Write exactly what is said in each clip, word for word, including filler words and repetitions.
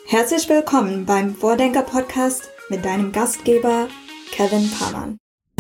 Herzlich willkommen beim Vordenker-Podcast mit deinem Gastgeber Kevin Pamann.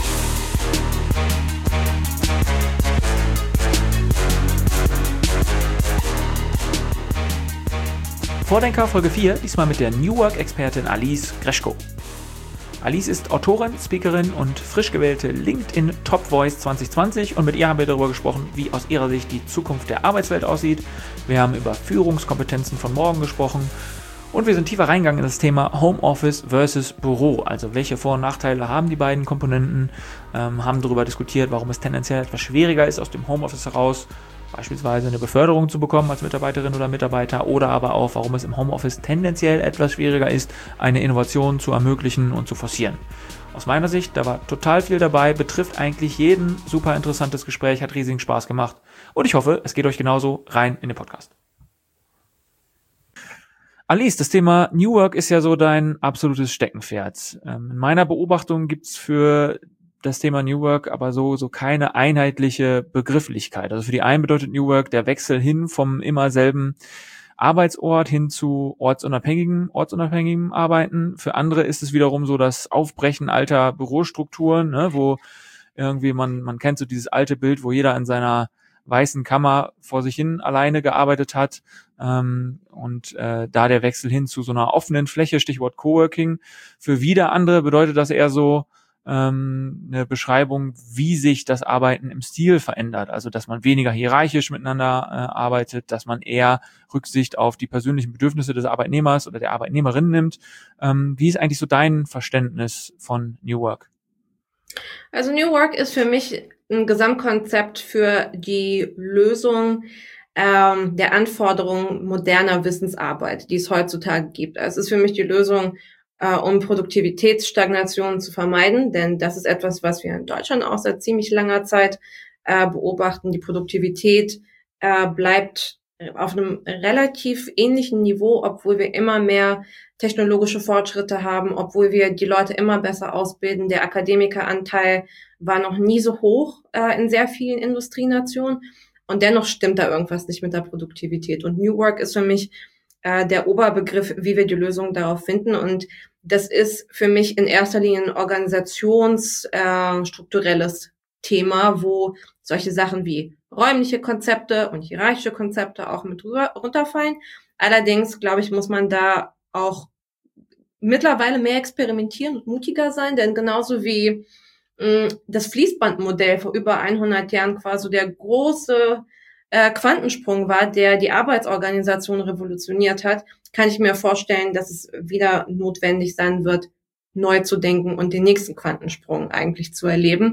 Vordenker Folge vier, diesmal mit der New Work-Expertin Alice Greschko. Alice ist Autorin, Speakerin und frisch gewählte LinkedIn Top Voice zwanzig zwanzig und mit ihr haben wir darüber gesprochen, wie aus ihrer Sicht die Zukunft der Arbeitswelt aussieht. Wir haben über Führungskompetenzen von morgen gesprochen und wir sind tiefer reingegangen in das Thema Homeoffice versus Büro. Also welche Vor- und Nachteile haben die beiden Komponenten, ähm, haben darüber diskutiert, warum es tendenziell etwas schwieriger ist, aus dem Homeoffice heraus beispielsweise eine Beförderung zu bekommen als Mitarbeiterin oder Mitarbeiter oder aber auch, warum es im Homeoffice tendenziell etwas schwieriger ist, eine Innovation zu ermöglichen und zu forcieren. Aus meiner Sicht, da war total viel dabei, betrifft eigentlich jeden, super interessantes Gespräch, hat riesigen Spaß gemacht und ich hoffe, es geht euch genauso rein in den Podcast. Alice, das Thema New Work ist ja so dein absolutes Steckenpferd. In meiner Beobachtung gibt's für das Thema New Work aber so so keine einheitliche Begrifflichkeit. Also für die einen bedeutet New Work der Wechsel hin vom immer selben Arbeitsort hin zu ortsunabhängigen, ortsunabhängigem Arbeiten. Für andere ist es wiederum so das Aufbrechen alter Bürostrukturen, ne, wo irgendwie man man kennt so dieses alte Bild, wo jeder in seiner weißen Kammer vor sich hin alleine gearbeitet hat, ähm, und äh, da der Wechsel hin zu so einer offenen Fläche, Stichwort Coworking. Für wieder andere bedeutet das eher so ähm, eine Beschreibung, wie sich das Arbeiten im Stil verändert. Also dass man weniger hierarchisch miteinander äh, arbeitet, dass man eher Rücksicht auf die persönlichen Bedürfnisse des Arbeitnehmers oder der Arbeitnehmerin nimmt. Ähm, wie ist eigentlich so dein Verständnis von New Work? Also New Work ist für mich ein Gesamtkonzept für die Lösung ähm, der Anforderungen moderner Wissensarbeit, die es heutzutage gibt. Also es ist für mich die Lösung, äh, um Produktivitätsstagnationen zu vermeiden, denn das ist etwas, was wir in Deutschland auch seit ziemlich langer Zeit äh, beobachten. Die Produktivität äh, bleibt auf einem relativ ähnlichen Niveau, obwohl wir immer mehr technologische Fortschritte haben, obwohl wir die Leute immer besser ausbilden. Der Akademikeranteil war noch nie so hoch äh, in sehr vielen Industrienationen und dennoch stimmt da irgendwas nicht mit der Produktivität. Und New Work ist für mich äh, der Oberbegriff, wie wir die Lösung darauf finden. Und das ist für mich in erster Linie ein organisationsstrukturelles äh, Thema, wo solche Sachen wie räumliche Konzepte und hierarchische Konzepte auch mit runterfallen. Allerdings, glaube ich, muss man da auch mittlerweile mehr experimentieren und mutiger sein, denn genauso wie mh, das Fließbandmodell vor über hundert Jahren quasi der große äh, Quantensprung war, der die Arbeitsorganisation revolutioniert hat, kann ich mir vorstellen, dass es wieder notwendig sein wird, neu zu denken und den nächsten Quantensprung eigentlich zu erleben.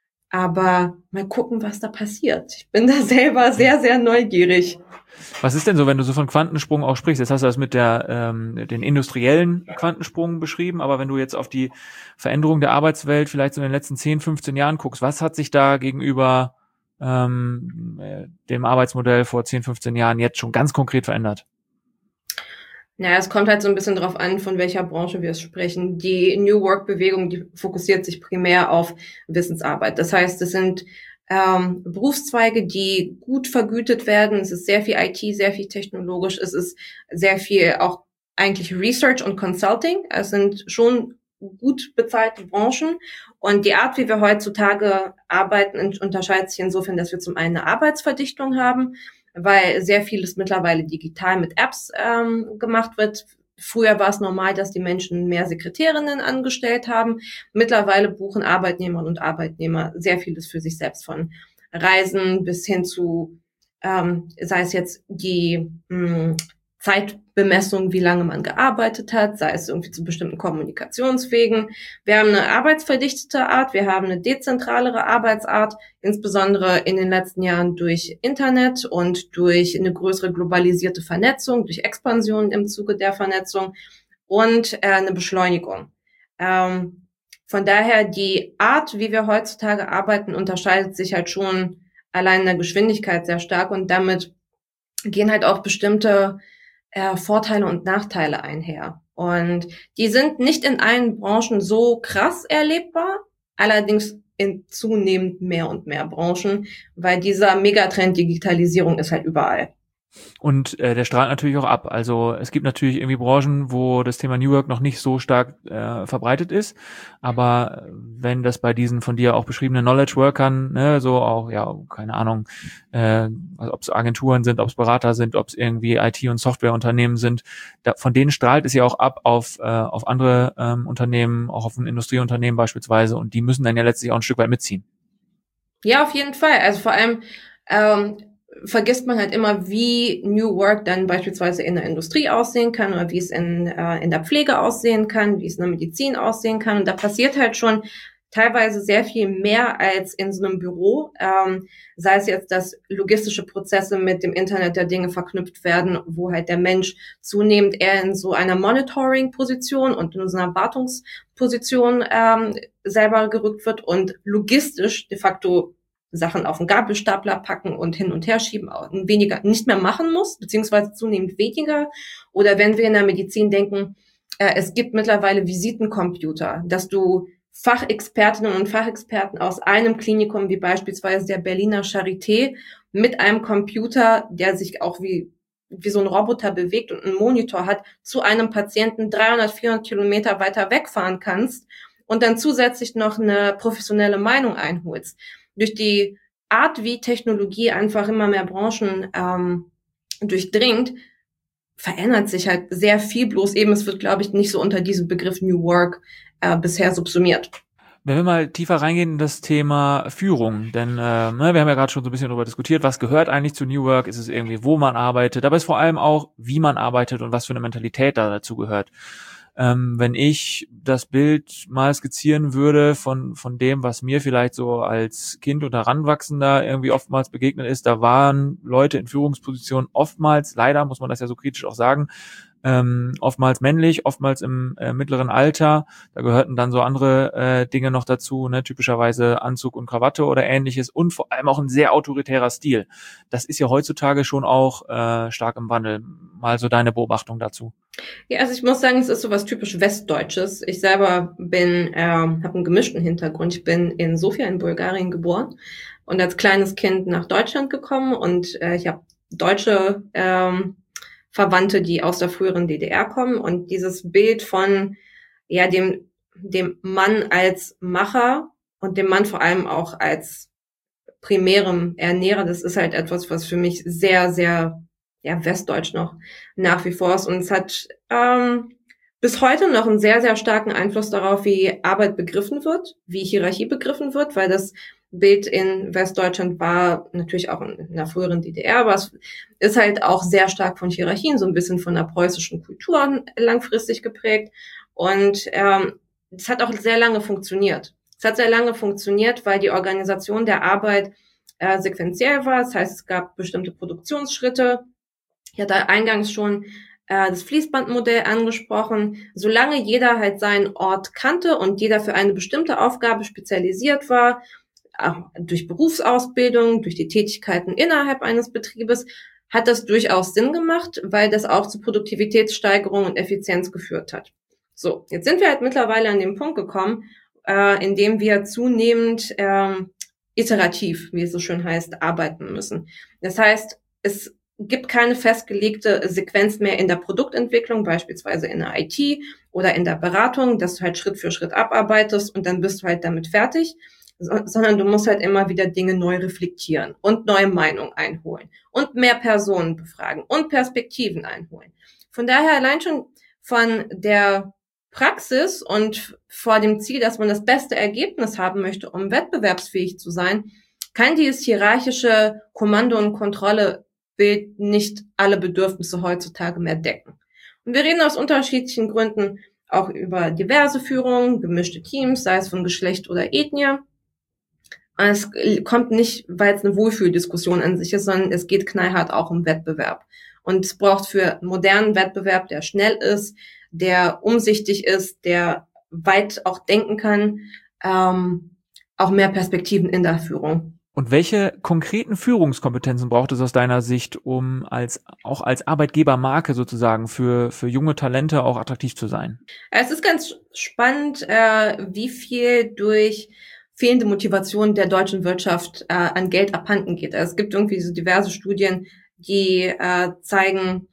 Aber mal gucken, was da passiert. Ich bin da selber sehr, sehr neugierig. Was ist denn so, wenn du so von Quantensprung auch sprichst? Jetzt hast du das mit der ähm, den industriellen Quantensprung beschrieben, aber wenn du jetzt auf die Veränderung der Arbeitswelt vielleicht so in den letzten zehn, fünfzehn Jahren guckst, was hat sich da gegenüber ähm, dem Arbeitsmodell vor zehn, fünfzehn Jahren jetzt schon ganz konkret verändert? Naja, es kommt halt so ein bisschen drauf an, von welcher Branche wir sprechen. Die New Work-Bewegung, die fokussiert sich primär auf Wissensarbeit. Das heißt, es sind ähm, Berufszweige, die gut vergütet werden. Es ist sehr viel I T, sehr viel technologisch. Es ist sehr viel auch eigentlich Research und Consulting. Es sind schon gut bezahlte Branchen. Und die Art, wie wir heutzutage arbeiten, unterscheidet sich insofern, dass wir zum einen eine Arbeitsverdichtung haben, weil sehr vieles mittlerweile digital mit Apps ähm, gemacht wird. Früher war es normal, dass die Menschen mehr Sekretärinnen angestellt haben. Mittlerweile buchen Arbeitnehmerinnen und Arbeitnehmer sehr vieles für sich selbst, von Reisen bis hin zu, ähm, sei es jetzt die mh, Zeitbemessung, wie lange man gearbeitet hat, sei es irgendwie zu bestimmten Kommunikationswegen. Wir haben eine arbeitsverdichtete Art, wir haben eine dezentralere Arbeitsart, insbesondere in den letzten Jahren durch Internet und durch eine größere globalisierte Vernetzung, durch Expansion im Zuge der Vernetzung und äh, eine Beschleunigung. Ähm, von daher, die Art, wie wir heutzutage arbeiten, unterscheidet sich halt schon allein in der Geschwindigkeit sehr stark und damit gehen halt auch bestimmte äh, Vorteile und Nachteile einher. Und die sind nicht in allen Branchen so krass erlebbar, allerdings in zunehmend mehr und mehr Branchen, weil dieser Megatrend Digitalisierung ist halt überall. Und äh, der strahlt natürlich auch ab. Also es gibt natürlich irgendwie Branchen, wo das Thema New Work noch nicht so stark äh, verbreitet ist. Aber wenn das bei diesen von dir auch beschriebenen Knowledge Workern, ne, so auch, ja, keine Ahnung, äh, ob es Agenturen sind, ob es Berater sind, ob es irgendwie I T- und Softwareunternehmen sind, da, von denen strahlt es ja auch ab auf äh, auf andere ähm, Unternehmen, auch auf ein Industrieunternehmen beispielsweise. Und die müssen dann ja letztlich auch ein Stück weit mitziehen. Ja, auf jeden Fall. Also vor allem ähm, vergisst man halt immer, wie New Work dann beispielsweise in der Industrie aussehen kann oder wie es in, äh, in der Pflege aussehen kann, wie es in der Medizin aussehen kann. Und da passiert halt schon teilweise sehr viel mehr als in so einem Büro, ähm, sei es jetzt, dass logistische Prozesse mit dem Internet der Dinge verknüpft werden, wo halt der Mensch zunehmend eher in so einer Monitoring-Position und in so einer Wartungsposition ähm, selber gerückt wird und logistisch de facto Sachen auf den Gabelstapler packen und hin und her schieben, weniger nicht mehr machen muss, beziehungsweise zunehmend weniger. Oder wenn wir in der Medizin denken, äh, es gibt mittlerweile Visitencomputer, dass du Fachexpertinnen und Fachexperten aus einem Klinikum, wie beispielsweise der Berliner Charité, mit einem Computer, der sich auch wie wie so ein Roboter bewegt und einen Monitor hat, zu einem Patienten dreihundert, vierhundert Kilometer weiter wegfahren kannst und dann zusätzlich noch eine professionelle Meinung einholst. Durch die Art, wie Technologie einfach immer mehr Branchen ähm, durchdringt, verändert sich halt sehr viel, bloß eben, es wird, glaube ich, nicht so unter diesem Begriff New Work äh, bisher subsumiert. Wenn wir mal tiefer reingehen in das Thema Führung, denn äh, ne, wir haben ja gerade schon so ein bisschen darüber diskutiert, was gehört eigentlich zu New Work, ist es irgendwie, wo man arbeitet, aber es ist vor allem auch, wie man arbeitet und was für eine Mentalität da dazu gehört. Ähm, wenn ich das Bild mal skizzieren würde von von dem, was mir vielleicht so als Kind oder Heranwachsender irgendwie oftmals begegnet ist, da waren Leute in Führungspositionen oftmals, leider muss man das ja so kritisch auch sagen, ähm, oftmals männlich, oftmals im äh, mittleren Alter. Da gehörten dann so andere äh, Dinge noch dazu, ne, typischerweise Anzug und Krawatte oder ähnliches und vor allem auch ein sehr autoritärer Stil. Das ist ja heutzutage schon auch äh, stark im Wandel. Mal so deine Beobachtung dazu. Ja, also ich muss sagen, es ist so was typisch Westdeutsches. Ich selber bin, ähm, habe einen gemischten Hintergrund. Ich bin in Sofia in Bulgarien geboren und als kleines Kind nach Deutschland gekommen und äh, ich habe deutsche ähm, Verwandte, die aus der früheren D D R kommen und dieses Bild von ja dem dem Mann als Macher und dem Mann vor allem auch als primärem Ernährer, das ist halt etwas, was für mich sehr, sehr ja westdeutsch noch nach wie vor ist und es hat ähm, bis heute noch einen sehr, sehr starken Einfluss darauf, wie Arbeit begriffen wird, wie Hierarchie begriffen wird, weil das Bild in Westdeutschland war natürlich auch in der früheren D D R, aber es ist halt auch sehr stark von Hierarchien, so ein bisschen von der preußischen Kultur langfristig geprägt. Und ähm, es hat auch sehr lange funktioniert. Es hat sehr lange funktioniert, weil die Organisation der Arbeit äh, sequenziell war. Das heißt, es gab bestimmte Produktionsschritte. Ich hatte eingangs schon äh, das Fließbandmodell angesprochen. Solange jeder halt seinen Ort kannte und jeder für eine bestimmte Aufgabe spezialisiert war, auch durch Berufsausbildung, durch die Tätigkeiten innerhalb eines Betriebes, hat das durchaus Sinn gemacht, weil das auch zu Produktivitätssteigerung und Effizienz geführt hat. So, jetzt sind wir halt mittlerweile an den Punkt gekommen, äh, in dem wir zunehmend äh, iterativ, wie es so schön heißt, arbeiten müssen. Das heißt, es gibt keine festgelegte Sequenz mehr in der Produktentwicklung, beispielsweise in der I T oder in der Beratung, dass du halt Schritt für Schritt abarbeitest und dann bist du halt damit fertig, sondern du musst halt immer wieder Dinge neu reflektieren und neue Meinungen einholen und mehr Personen befragen und Perspektiven einholen. Von daher allein schon von der Praxis und vor dem Ziel, dass man das beste Ergebnis haben möchte, um wettbewerbsfähig zu sein, kann dieses hierarchische Kommando- und Kontrollebild nicht alle Bedürfnisse heutzutage mehr decken. Und wir reden aus unterschiedlichen Gründen auch über diverse Führung, gemischte Teams, sei es von Geschlecht oder Ethnie. Es kommt nicht, weil es eine Wohlfühldiskussion an sich ist, sondern es geht knallhart auch um Wettbewerb. Und es braucht für einen modernen Wettbewerb, der schnell ist, der umsichtig ist, der weit auch denken kann, ähm, auch mehr Perspektiven in der Führung. Und welche konkreten Führungskompetenzen braucht es aus deiner Sicht, um als auch als Arbeitgebermarke sozusagen für für junge Talente auch attraktiv zu sein? Es ist ganz spannend, äh, wie viel durch fehlende Motivation der deutschen Wirtschaft äh, an Geld abhanden geht. Also es gibt irgendwie so diverse Studien, die äh, zeigen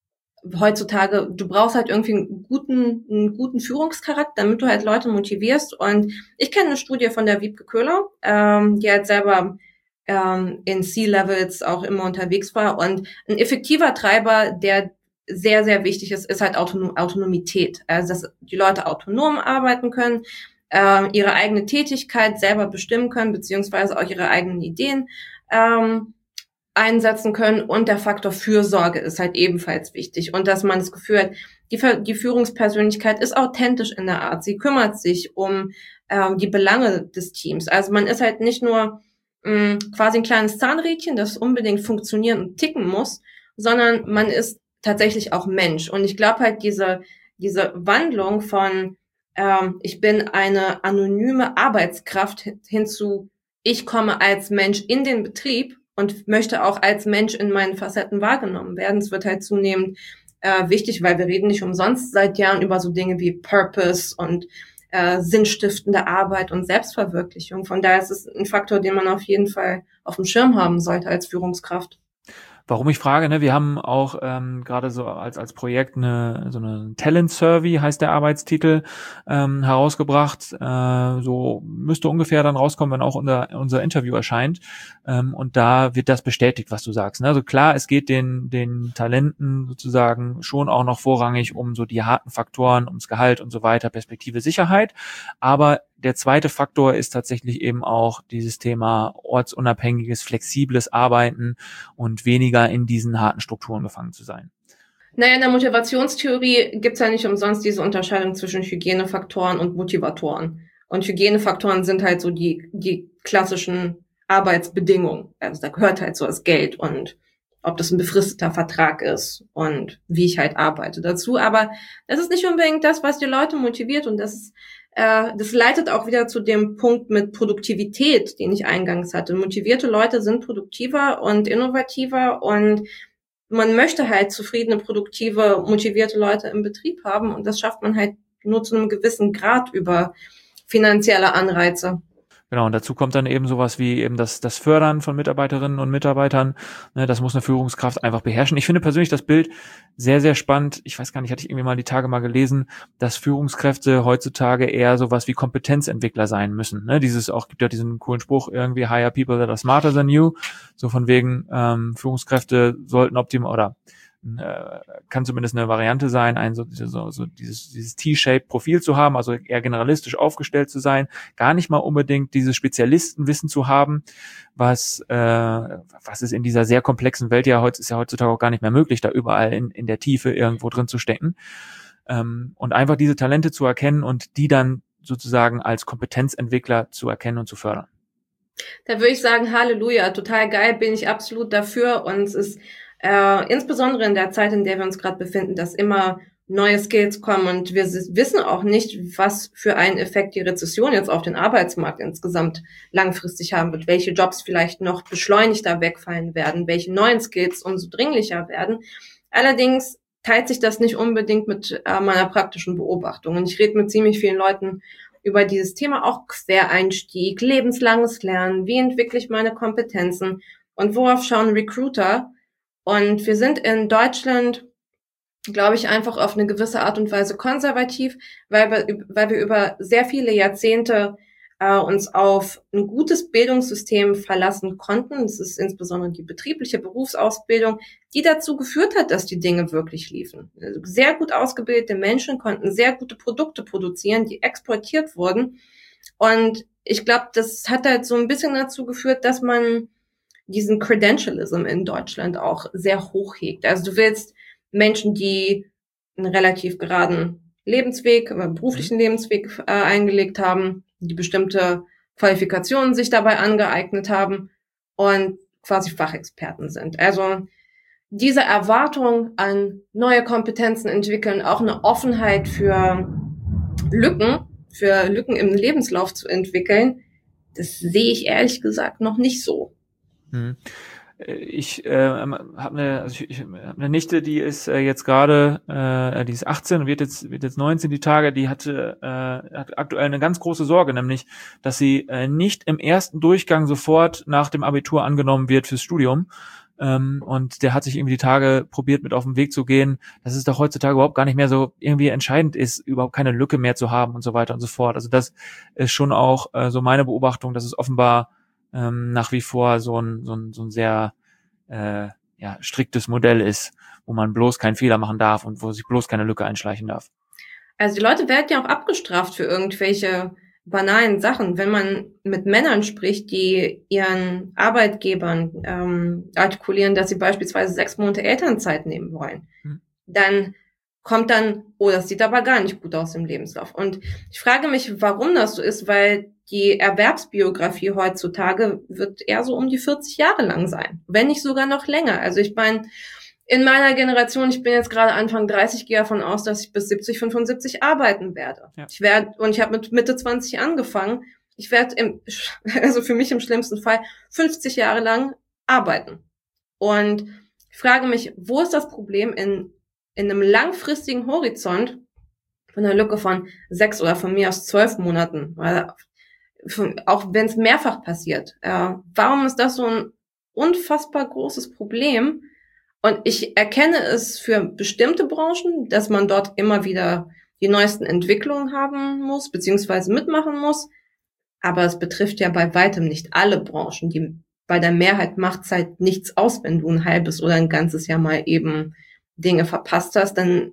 heutzutage, du brauchst halt irgendwie einen guten, einen guten Führungscharakter, damit du halt Leute motivierst. Und ich kenne eine Studie von der Wiebke Köhler, ähm, die halt selber ähm, in C-Levels auch immer unterwegs war. Und ein effektiver Treiber, der sehr, sehr wichtig ist, ist halt Autonom- Autonomität. Also, dass die Leute autonom arbeiten können, äh, ihre eigene Tätigkeit selber bestimmen können, beziehungsweise auch ihre eigenen Ideen ähm, einsetzen können. Und der Faktor Fürsorge ist halt ebenfalls wichtig. Und dass man das Gefühl hat, die, die Führungspersönlichkeit ist authentisch in der Art. Sie kümmert sich um ähm, die Belange des Teams. Also man ist halt nicht nur mh, quasi ein kleines Zahnrädchen, das unbedingt funktionieren und ticken muss, sondern man ist tatsächlich auch Mensch. Und ich glaube halt, diese diese Wandlung von ähm, ich bin eine anonyme Arbeitskraft hin zu ich komme als Mensch in den Betrieb und möchte auch als Mensch in meinen Facetten wahrgenommen werden. Es wird halt zunehmend äh, wichtig, weil wir reden nicht umsonst seit Jahren über so Dinge wie Purpose und äh, sinnstiftende Arbeit und Selbstverwirklichung. Von daher ist es ein Faktor, den man auf jeden Fall auf dem Schirm haben sollte als Führungskraft. Warum ich frage, ne, wir haben auch ähm, gerade so als als Projekt eine so eine Talent Survey, heißt der Arbeitstitel, ähm, herausgebracht. Äh, so müsste ungefähr dann rauskommen, wenn auch unser unser Interview erscheint. Ähm, und da wird das bestätigt, was du sagst. Ne? Also klar, es geht den den Talenten sozusagen schon auch noch vorrangig um so die harten Faktoren, ums Gehalt und so weiter, Perspektive Sicherheit. Aber der zweite Faktor ist tatsächlich eben auch dieses Thema ortsunabhängiges, flexibles Arbeiten und weniger in diesen harten Strukturen gefangen zu sein. Naja, in der Motivationstheorie gibt's ja nicht umsonst diese Unterscheidung zwischen Hygienefaktoren und Motivatoren. Und Hygienefaktoren sind halt so die die klassischen Arbeitsbedingungen. Also da gehört halt so das Geld und ob das ein befristeter Vertrag ist und wie ich halt arbeite dazu. Aber das ist nicht unbedingt das, was die Leute motiviert. Und das ist, äh, das leitet auch wieder zu dem Punkt mit Produktivität, den ich eingangs hatte. Motivierte Leute sind produktiver und innovativer und man möchte halt zufriedene, produktive, motivierte Leute im Betrieb haben. Und das schafft man halt nur zu einem gewissen Grad über finanzielle Anreize. Genau, und dazu kommt dann eben sowas wie eben das, das Fördern von Mitarbeiterinnen und Mitarbeitern. Ne, das muss eine Führungskraft einfach beherrschen. Ich finde persönlich das Bild sehr, sehr spannend. Ich weiß gar nicht, hatte ich irgendwie mal die Tage mal gelesen, dass Führungskräfte heutzutage eher sowas wie Kompetenzentwickler sein müssen. Ne, dieses auch, gibt ja diesen coolen Spruch irgendwie, hire people that are smarter than you. So von wegen, ähm, Führungskräfte sollten optimal oder kann zumindest eine Variante sein, ein so, so, so dieses, dieses T-shaped Profil zu haben, also eher generalistisch aufgestellt zu sein, gar nicht mal unbedingt dieses Spezialistenwissen zu haben, was äh, was ist in dieser sehr komplexen Welt ja heute ist ja heutzutage auch gar nicht mehr möglich, da überall in, in der Tiefe irgendwo drin zu stecken. Ähm, und einfach diese Talente zu erkennen und die dann sozusagen als Kompetenzentwickler zu erkennen und zu fördern. Da würde ich sagen, Halleluja, total geil, bin ich absolut dafür und es ist Äh, insbesondere in der Zeit, in der wir uns gerade befinden, dass immer neue Skills kommen und wir wissen auch nicht, was für einen Effekt die Rezession jetzt auf den Arbeitsmarkt insgesamt langfristig haben wird, welche Jobs vielleicht noch beschleunigter wegfallen werden, welche neuen Skills umso dringlicher werden. Allerdings teilt sich das nicht unbedingt mit äh, meiner praktischen Beobachtung und ich rede mit ziemlich vielen Leuten über dieses Thema, auch Quereinstieg, lebenslanges Lernen, wie entwickle ich meine Kompetenzen und worauf schauen Recruiter. Und wir sind in Deutschland, glaube ich, einfach auf eine gewisse Art und Weise konservativ, weil wir, weil wir über sehr viele Jahrzehnte äh, uns auf ein gutes Bildungssystem verlassen konnten. Das ist insbesondere die betriebliche Berufsausbildung, die dazu geführt hat, dass die Dinge wirklich liefen. Also sehr gut ausgebildete Menschen konnten sehr gute Produkte produzieren, die exportiert wurden. Und ich glaube, das hat halt so ein bisschen dazu geführt, dass man diesen Credentialism in Deutschland auch sehr hoch hegt. Also du willst Menschen, die einen relativ geraden Lebensweg, einen beruflichen Lebensweg äh, eingelegt haben, die bestimmte Qualifikationen sich dabei angeeignet haben und quasi Fachexperten sind. Also diese Erwartung an neue Kompetenzen entwickeln, auch eine Offenheit für Lücken, für Lücken im Lebenslauf zu entwickeln, das sehe ich ehrlich gesagt noch nicht so. Ich äh, habe eine, also ich, ich hab eine Nichte, die ist äh, jetzt gerade, äh, die ist achtzehn und wird jetzt wird jetzt neunzehn die Tage. Die hatte äh, hat aktuell eine ganz große Sorge, nämlich, dass sie äh, nicht im ersten Durchgang sofort nach dem Abitur angenommen wird fürs Studium, Ähm, und der hat sich irgendwie die Tage probiert, mit auf den Weg zu gehen, dass es doch heutzutage überhaupt gar nicht mehr so irgendwie entscheidend ist, überhaupt keine Lücke mehr zu haben und so weiter und so fort. Also das ist schon auch äh, so meine Beobachtung, dass es offenbar ähm, nach wie vor so ein, so ein, so ein sehr äh, ja, striktes Modell ist, wo man bloß keinen Fehler machen darf und wo sich bloß keine Lücke einschleichen darf. Also die Leute werden ja auch abgestraft für irgendwelche banalen Sachen. Wenn man mit Männern spricht, die ihren Arbeitgebern ähm, artikulieren, dass sie beispielsweise sechs Monate Elternzeit nehmen wollen, hm. dann kommt dann, oh, das sieht aber gar nicht gut aus im Lebenslauf. Und ich frage mich, warum das so ist, weil die Erwerbsbiografie heutzutage wird eher so um die vierzig Jahre lang sein, wenn nicht sogar noch länger. Also ich meine, in meiner Generation, ich bin jetzt gerade Anfang dreißig, gehe davon aus, dass ich bis siebzig, fünfundsiebzig arbeiten werde. Ja. Ich werde, und ich habe mit Mitte zwanzig angefangen. Ich werde im, also für mich im schlimmsten Fall fünfzig Jahre lang arbeiten. Und ich frage mich, wo ist das Problem in, in einem langfristigen Horizont von einer Lücke von sechs oder von mir aus zwölf Monaten, weil auch wenn es mehrfach passiert. Äh, warum ist das so ein unfassbar großes Problem? Und ich erkenne es für bestimmte Branchen, dass man dort immer wieder die neuesten Entwicklungen haben muss, beziehungsweise mitmachen muss. Aber es betrifft ja bei weitem nicht alle Branchen. Die, bei der Mehrheit macht es halt nichts aus, wenn du ein halbes oder ein ganzes Jahr mal eben Dinge verpasst hast, dann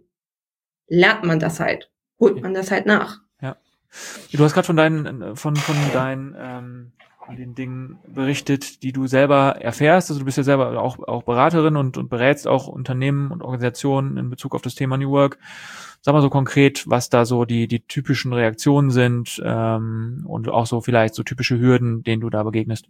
lernt man das halt, holt man das halt nach. Ja. Du hast gerade von deinen, von, von deinen, ähm, von den Dingen berichtet, die du selber erfährst. Also du bist ja selber auch, auch Beraterin und, und berätst auch Unternehmen und Organisationen in Bezug auf das Thema New Work. Sag mal so konkret, was da so die, die typischen Reaktionen sind, ähm, und auch so vielleicht so typische Hürden, denen du da begegnest.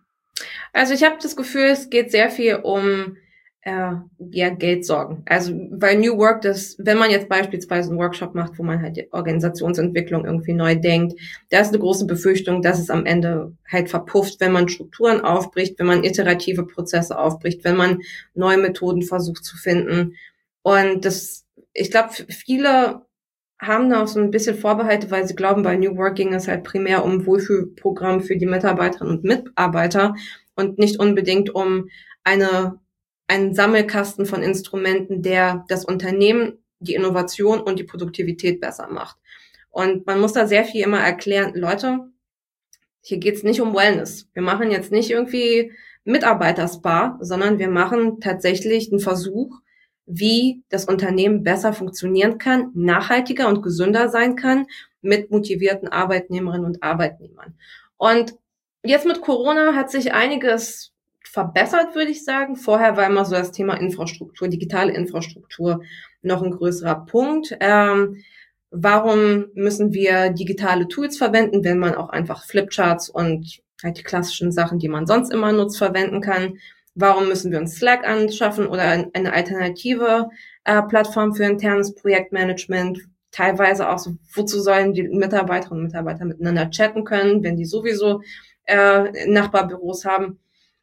Also ich habe das Gefühl, es geht sehr viel um äh, ja, Geldsorgen. Also bei New Work, das, wenn man jetzt beispielsweise einen Workshop macht, wo man halt die Organisationsentwicklung irgendwie neu denkt, da ist eine große Befürchtung, dass es am Ende halt verpufft, wenn man Strukturen aufbricht, wenn man iterative Prozesse aufbricht, wenn man neue Methoden versucht zu finden. Und das, ich glaube, viele haben da auch so ein bisschen Vorbehalte, weil sie glauben, bei New Work ging es halt primär um Wohlfühlprogramm für die Mitarbeiterinnen und Mitarbeiter und nicht unbedingt um eine einen Sammelkasten von Instrumenten, der das Unternehmen, die Innovation und die Produktivität besser macht. Und man muss da sehr viel immer erklären, Leute, hier geht's nicht um Wellness. Wir machen jetzt nicht irgendwie Mitarbeiterspa, sondern wir machen tatsächlich einen Versuch, wie das Unternehmen besser funktionieren kann, nachhaltiger und gesünder sein kann mit motivierten Arbeitnehmerinnen und Arbeitnehmern. Und jetzt mit Corona hat sich einiges verbessert, würde ich sagen. Vorher war immer so das Thema Infrastruktur, digitale Infrastruktur noch ein größerer Punkt. Ähm, warum müssen wir digitale Tools verwenden, wenn man auch einfach Flipcharts und halt die klassischen Sachen, die man sonst immer nutzt, verwenden kann? Warum müssen wir uns Slack anschaffen oder eine alternative äh, Plattform für internes Projektmanagement? Teilweise auch so, wozu sollen die Mitarbeiterinnen und Mitarbeiter miteinander chatten können, wenn die sowieso äh, Nachbarbüros haben?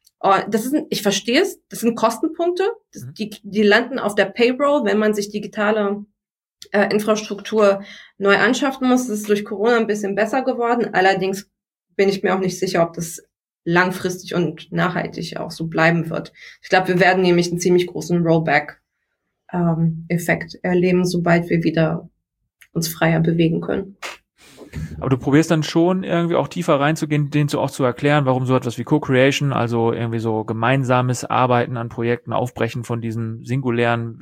Das ist, ich verstehe es, das sind Kostenpunkte, das, die, die landen auf der Payroll, wenn man sich digitale äh, Infrastruktur neu anschaffen muss. Das ist durch Corona ein bisschen besser geworden. Allerdings bin ich mir auch nicht sicher, ob das langfristig und nachhaltig auch so bleiben wird. Ich glaube, wir werden nämlich einen ziemlich großen Rollback-Effekt ähm, erleben, sobald wir wieder uns freier bewegen können. Aber du probierst dann schon irgendwie auch tiefer reinzugehen, denen so auch zu erklären, warum so etwas wie Co-Creation, also irgendwie so gemeinsames Arbeiten an Projekten, Aufbrechen von diesen singulären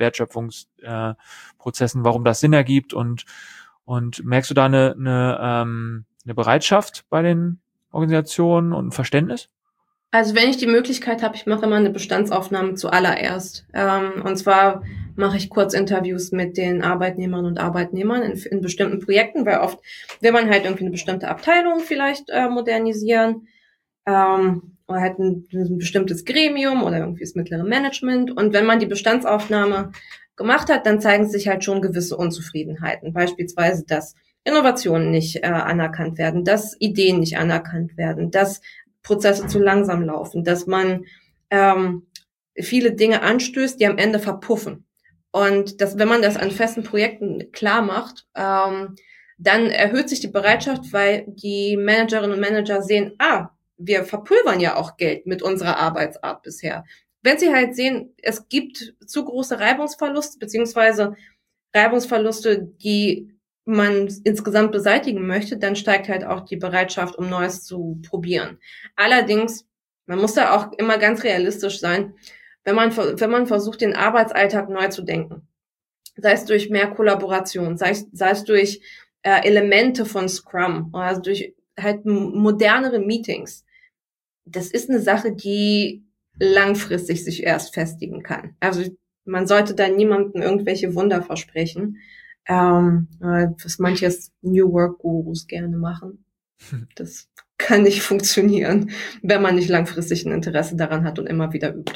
Wertschöpfungsprozessen, äh, warum das Sinn ergibt, und und merkst du da eine eine, ähm, eine Bereitschaft bei den Organisationen und ein Verständnis? Also wenn ich die Möglichkeit habe, ich mache immer eine Bestandsaufnahme zuallererst. Ähm, und zwar mache ich Kurzinterviews mit den Arbeitnehmern und Arbeitnehmern in, in bestimmten Projekten, weil oft will man halt irgendwie eine bestimmte Abteilung vielleicht äh, modernisieren ähm, oder halt ein, ein bestimmtes Gremium oder irgendwie das mittlere Management. Und wenn man die Bestandsaufnahme gemacht hat, dann zeigen sich halt schon gewisse Unzufriedenheiten. Beispielsweise, dass Innovationen nicht äh, anerkannt werden, dass Ideen nicht anerkannt werden, dass Prozesse zu langsam laufen, dass man ähm, viele Dinge anstößt, die am Ende verpuffen. Und dass, wenn man das an festen Projekten klar macht, ähm, dann erhöht sich die Bereitschaft, weil die Managerinnen und Manager sehen, ah, wir verpulvern ja auch Geld mit unserer Arbeitsart bisher. wenn sie halt sehen, es gibt zu große Reibungsverluste, beziehungsweise Reibungsverluste, die man insgesamt beseitigen möchte, dann steigt halt auch die Bereitschaft, um Neues zu probieren. Allerdings, man muss da auch immer ganz realistisch sein, wenn man, wenn man versucht, den Arbeitsalltag neu zu denken. Sei es durch mehr Kollaboration, sei es, sei es durch äh, Elemente von Scrum oder durch halt modernere Meetings. Das ist eine Sache, die langfristig sich erst festigen kann. Also man sollte da niemandem irgendwelche Wunder versprechen, ähm, was manche New Work Gurus gerne machen. Das kann nicht funktionieren, wenn man nicht langfristig ein Interesse daran hat und immer wieder übt.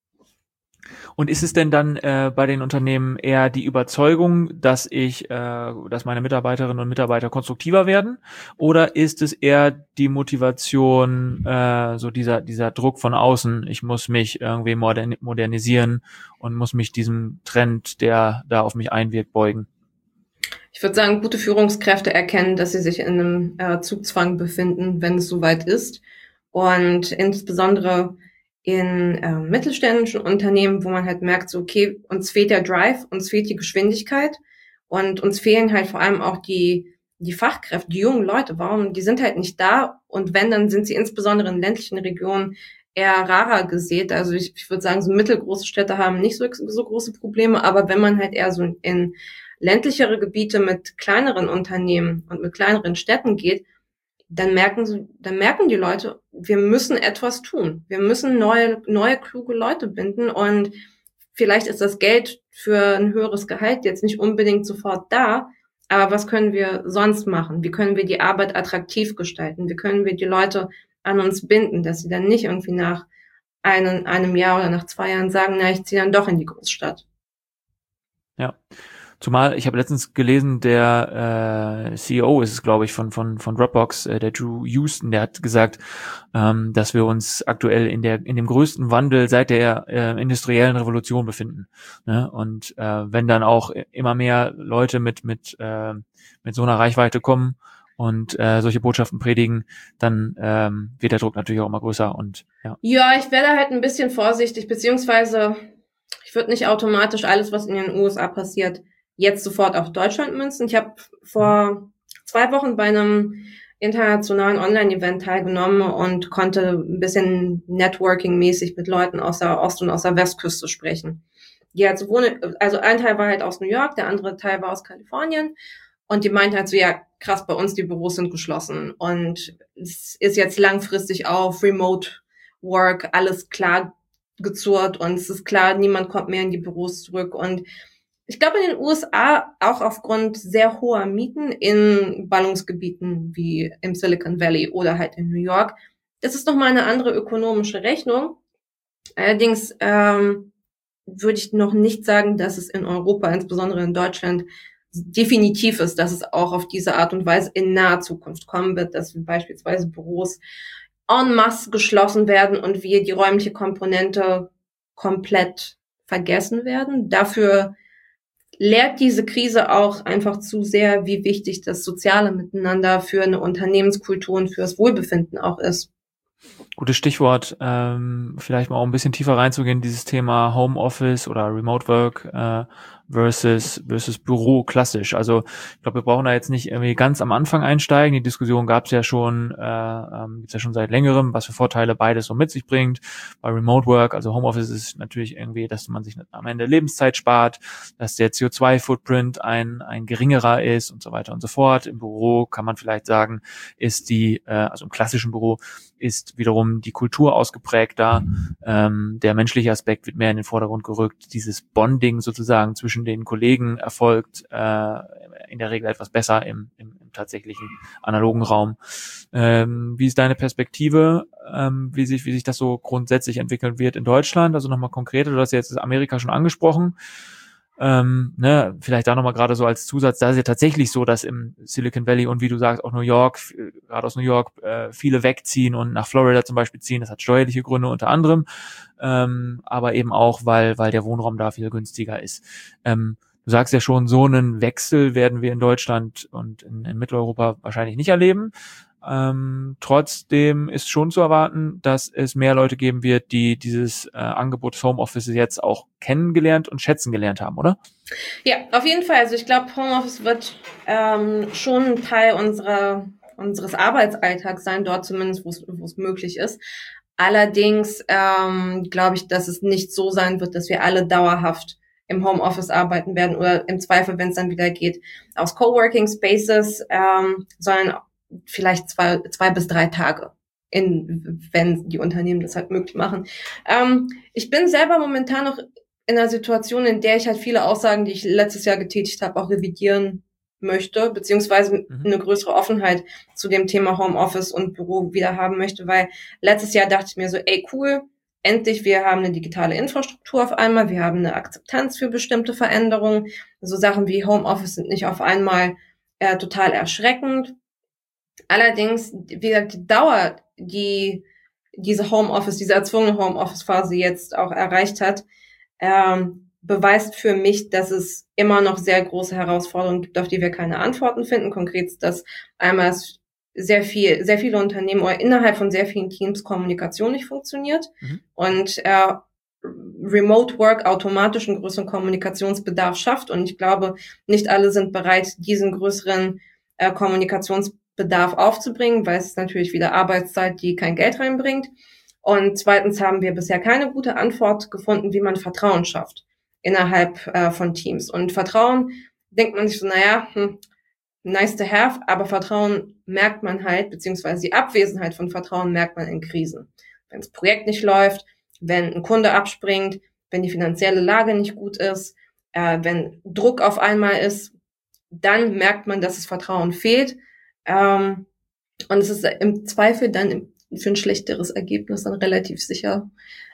Und ist es denn dann äh, bei den Unternehmen eher die Überzeugung, dass ich, äh, dass meine Mitarbeiterinnen und Mitarbeiter konstruktiver werden, oder ist es eher die Motivation, äh, so dieser dieser Druck von außen, ich muss mich irgendwie modern, modernisieren und muss mich diesem Trend, der da auf mich einwirkt, beugen? Ich würde sagen, gute Führungskräfte erkennen, dass sie sich in einem äh, Zugzwang befinden, wenn es soweit ist, und insbesondere in äh, mittelständischen Unternehmen, wo man halt merkt, so okay, uns fehlt der Drive, uns fehlt die Geschwindigkeit und uns fehlen halt vor allem auch die die Fachkräfte, die jungen Leute. Warum? Die sind halt nicht da, und wenn, dann sind sie insbesondere in ländlichen Regionen eher rarer gesät. Also ich, ich würde sagen, so mittelgroße Städte haben nicht so, so große Probleme, aber wenn man halt eher so in ländlichere Gebiete mit kleineren Unternehmen und mit kleineren Städten geht, dann merken sie, dann merken die Leute, wir müssen etwas tun. Wir müssen neue, neue, kluge Leute binden, und vielleicht ist das Geld für ein höheres Gehalt jetzt nicht unbedingt sofort da, aber was können wir sonst machen? Wie können wir die Arbeit attraktiv gestalten? Wie können wir die Leute an uns binden, dass sie dann nicht irgendwie nach einem, einem Jahr oder nach zwei Jahren sagen, na, ich ziehe dann doch in die Großstadt. Ja. Zumal, ich habe letztens gelesen, der äh, C E O ist es, glaube ich, von von von Dropbox, äh, der Drew Houston, der hat gesagt, ähm, dass wir uns aktuell in der in dem größten Wandel seit der äh, industriellen Revolution befinden. Ne? Und äh, wenn dann auch immer mehr Leute mit mit äh, mit so einer Reichweite kommen und äh, solche Botschaften predigen, dann ähm, wird der Druck natürlich auch immer größer. Und ja. Ja, ich wäre da halt ein bisschen vorsichtig, beziehungsweise ich würde nicht automatisch alles, was in den U S A passiert, jetzt sofort auf Deutschland münzen. Ich habe vor zwei Wochen bei einem internationalen Online-Event teilgenommen und konnte ein bisschen Networking-mäßig mit Leuten aus der Ost- und aus der Westküste sprechen. Die halt sowohl, also ein Teil war halt aus New York, der andere Teil war aus Kalifornien, und die meinten halt so, ja, krass, bei uns die Büros sind geschlossen und es ist jetzt langfristig auf Remote Work alles klar gezurrt und es ist klar, niemand kommt mehr in die Büros zurück. Und ich glaube, in den U S A, auch aufgrund sehr hoher Mieten in Ballungsgebieten wie im Silicon Valley oder halt in New York, das ist nochmal eine andere ökonomische Rechnung. Allerdings ähm, würde ich noch nicht sagen, dass es in Europa, insbesondere in Deutschland, definitiv ist, dass es auch auf diese Art und Weise in naher Zukunft kommen wird, dass beispielsweise Büros en masse geschlossen werden und wir die räumliche Komponente komplett vergessen werden. Dafür lehrt diese Krise auch einfach zu sehr, wie wichtig das soziale Miteinander für eine Unternehmenskultur und fürs Wohlbefinden auch ist. Gutes Stichwort, ähm, vielleicht mal auch ein bisschen tiefer reinzugehen, dieses Thema Homeoffice oder Remote Work äh, versus versus Büro klassisch. Also ich glaube, wir brauchen da jetzt nicht irgendwie ganz am Anfang einsteigen. Die Diskussion gab es ja schon, äh, ähm, gibt's ja schon seit längerem, was für Vorteile beides so mit sich bringt. Bei Remote Work, also Homeoffice ist natürlich irgendwie, dass man sich am Ende Lebenszeit spart, dass der C O zwei Footprint ein ein geringerer ist und so weiter und so fort. Im Büro kann man vielleicht sagen, ist die, äh, also im klassischen Büro ist wiederum die Kultur ausgeprägter, ähm, der menschliche Aspekt wird mehr in den Vordergrund gerückt, dieses Bonding sozusagen zwischen den Kollegen erfolgt äh, in der Regel etwas besser im, im, im tatsächlichen analogen Raum. Ähm, wie ist deine Perspektive, ähm, wie sich wie sich das so grundsätzlich entwickeln wird in Deutschland? Also nochmal konkreter, du hast ja jetzt Amerika schon angesprochen. Ähm, ne, vielleicht da nochmal gerade so als Zusatz, da ist ja tatsächlich so, dass im Silicon Valley und wie du sagst, auch New York, gerade aus New York, äh, viele wegziehen und nach Florida zum Beispiel ziehen. Das hat steuerliche Gründe unter anderem, ähm, aber eben auch, weil weil der Wohnraum da viel günstiger ist. Ähm, du sagst ja schon, so einen Wechsel werden wir in Deutschland und in, in Mitteleuropa wahrscheinlich nicht erleben. Ähm, trotzdem ist schon zu erwarten, dass es mehr Leute geben wird, die dieses äh, Angebot des Homeoffice jetzt auch kennengelernt und schätzen gelernt haben, oder? Ja, auf jeden Fall. Also ich glaube, Homeoffice wird ähm, schon ein Teil unserer unseres Arbeitsalltags sein, dort zumindest, wo es wo es möglich ist. Allerdings ähm, glaube ich, dass es nicht so sein wird, dass wir alle dauerhaft im Homeoffice arbeiten werden oder im Zweifel, wenn es dann wieder geht, aus Coworking Spaces, ähm, sondern vielleicht zwei, zwei bis drei Tage, in, wenn die Unternehmen das halt möglich machen. Ähm, ich bin selber momentan noch in einer Situation, in der ich halt viele Aussagen, die ich letztes Jahr getätigt habe, auch revidieren möchte, beziehungsweise Mhm. eine größere Offenheit zu dem Thema Homeoffice und Büro wieder haben möchte, weil letztes Jahr dachte ich mir so, ey, cool, endlich, wir haben eine digitale Infrastruktur auf einmal, wir haben eine Akzeptanz für bestimmte Veränderungen. So Sachen wie Homeoffice sind nicht auf einmal äh, total erschreckend. Allerdings, wie gesagt, die Dauer, die diese Homeoffice, diese erzwungene Homeoffice-Phase jetzt auch erreicht hat, ähm, beweist für mich, dass es immer noch sehr große Herausforderungen gibt, auf die wir keine Antworten finden. Konkret ist das einmal sehr viel, sehr viele Unternehmen oder innerhalb von sehr vielen Teams Kommunikation nicht funktioniert Mhm. und äh, Remote Work automatisch einen größeren Kommunikationsbedarf schafft. Und ich glaube, nicht alle sind bereit, diesen größeren äh, Kommunikationsbedarf aufzubringen, weil es ist natürlich wieder Arbeitszeit, die kein Geld reinbringt. Und zweitens haben wir bisher keine gute Antwort gefunden, wie man Vertrauen schafft innerhalb äh, von Teams. Und Vertrauen, denkt man sich so, naja, hm, nice to have, aber Vertrauen merkt man halt, beziehungsweise die Abwesenheit von Vertrauen merkt man in Krisen. Wenn das Projekt nicht läuft, wenn ein Kunde abspringt, wenn die finanzielle Lage nicht gut ist, äh, wenn Druck auf einmal ist, dann merkt man, dass das Vertrauen fehlt. Ähm, und es ist im Zweifel dann für ein schlechteres Ergebnis dann relativ sicher.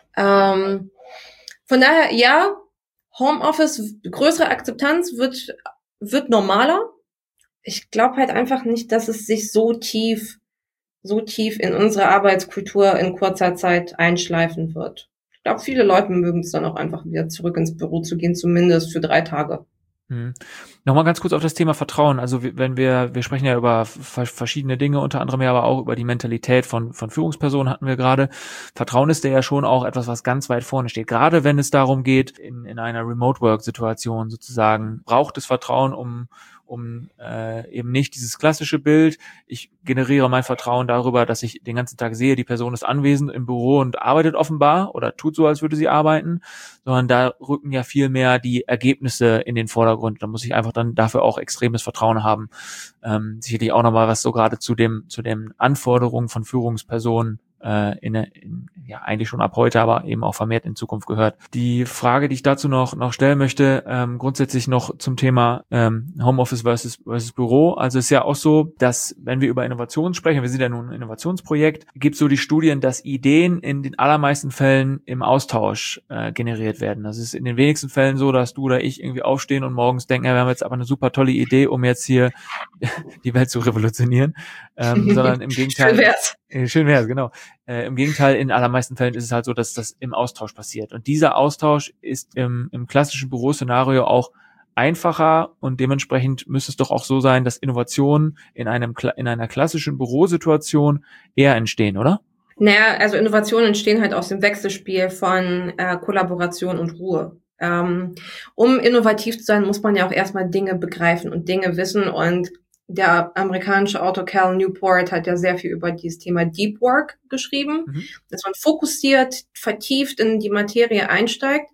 Ähm, von daher, ja, Homeoffice, größere Akzeptanz wird, wird normaler. Ich glaube halt einfach nicht, dass es sich so tief, so tief in unsere Arbeitskultur in kurzer Zeit einschleifen wird. Ich glaube, viele Leute mögen es dann auch einfach wieder zurück ins Büro zu gehen, zumindest für drei Tage. Hm. Nochmal ganz kurz auf das Thema Vertrauen. Also wenn wir, wir sprechen ja über verschiedene Dinge, unter anderem ja aber auch über die Mentalität von, von Führungspersonen hatten wir gerade. Vertrauen ist ja schon auch etwas, was ganz weit vorne steht. Gerade wenn es darum geht, in, in einer Remote-Work-Situation sozusagen, braucht es Vertrauen, um, um äh, eben nicht dieses klassische Bild, ich generiere mein Vertrauen darüber, dass ich den ganzen Tag sehe, die Person ist anwesend im Büro und arbeitet offenbar oder tut so, als würde sie arbeiten, sondern da rücken ja viel mehr die Ergebnisse in den Vordergrund. Da muss ich einfach dann dafür auch extremes Vertrauen haben. Ähm, sicherlich auch nochmal was so gerade zu dem zu den Anforderungen von Führungspersonen äh, in, in ja eigentlich schon ab heute, aber eben auch vermehrt in Zukunft gehört. Die Frage, die ich dazu noch noch stellen möchte, ähm, grundsätzlich noch zum Thema ähm, Homeoffice versus versus Büro. Also es ist ja auch so, dass wenn wir über Innovation sprechen, wir sind ja nun ein Innovationsprojekt, gibt es so die Studien, dass Ideen in den allermeisten Fällen im Austausch äh, generiert werden. Das ist in den wenigsten Fällen so, dass du oder ich irgendwie aufstehen und morgens denken, ja, wir haben jetzt aber eine super tolle Idee, um jetzt hier die Welt zu revolutionieren, ähm, sondern im Gegenteil. Schön wär's. Äh, schön wär's, genau. Äh, Im Gegenteil, in allermeisten Fällen ist es halt so, dass das im Austausch passiert. Und dieser Austausch ist im, im klassischen Büroszenario auch einfacher und dementsprechend müsste es doch auch so sein, dass Innovationen in einem in einer klassischen Bürosituation eher entstehen, oder? Naja, also Innovationen entstehen halt aus dem Wechselspiel von äh, Kollaboration und Ruhe. Ähm, um innovativ zu sein, muss man ja auch erstmal Dinge begreifen und Dinge wissen. Und der amerikanische Autor Cal Newport hat ja sehr viel über dieses Thema Deep Work geschrieben, mhm. dass man fokussiert, vertieft in die Materie einsteigt.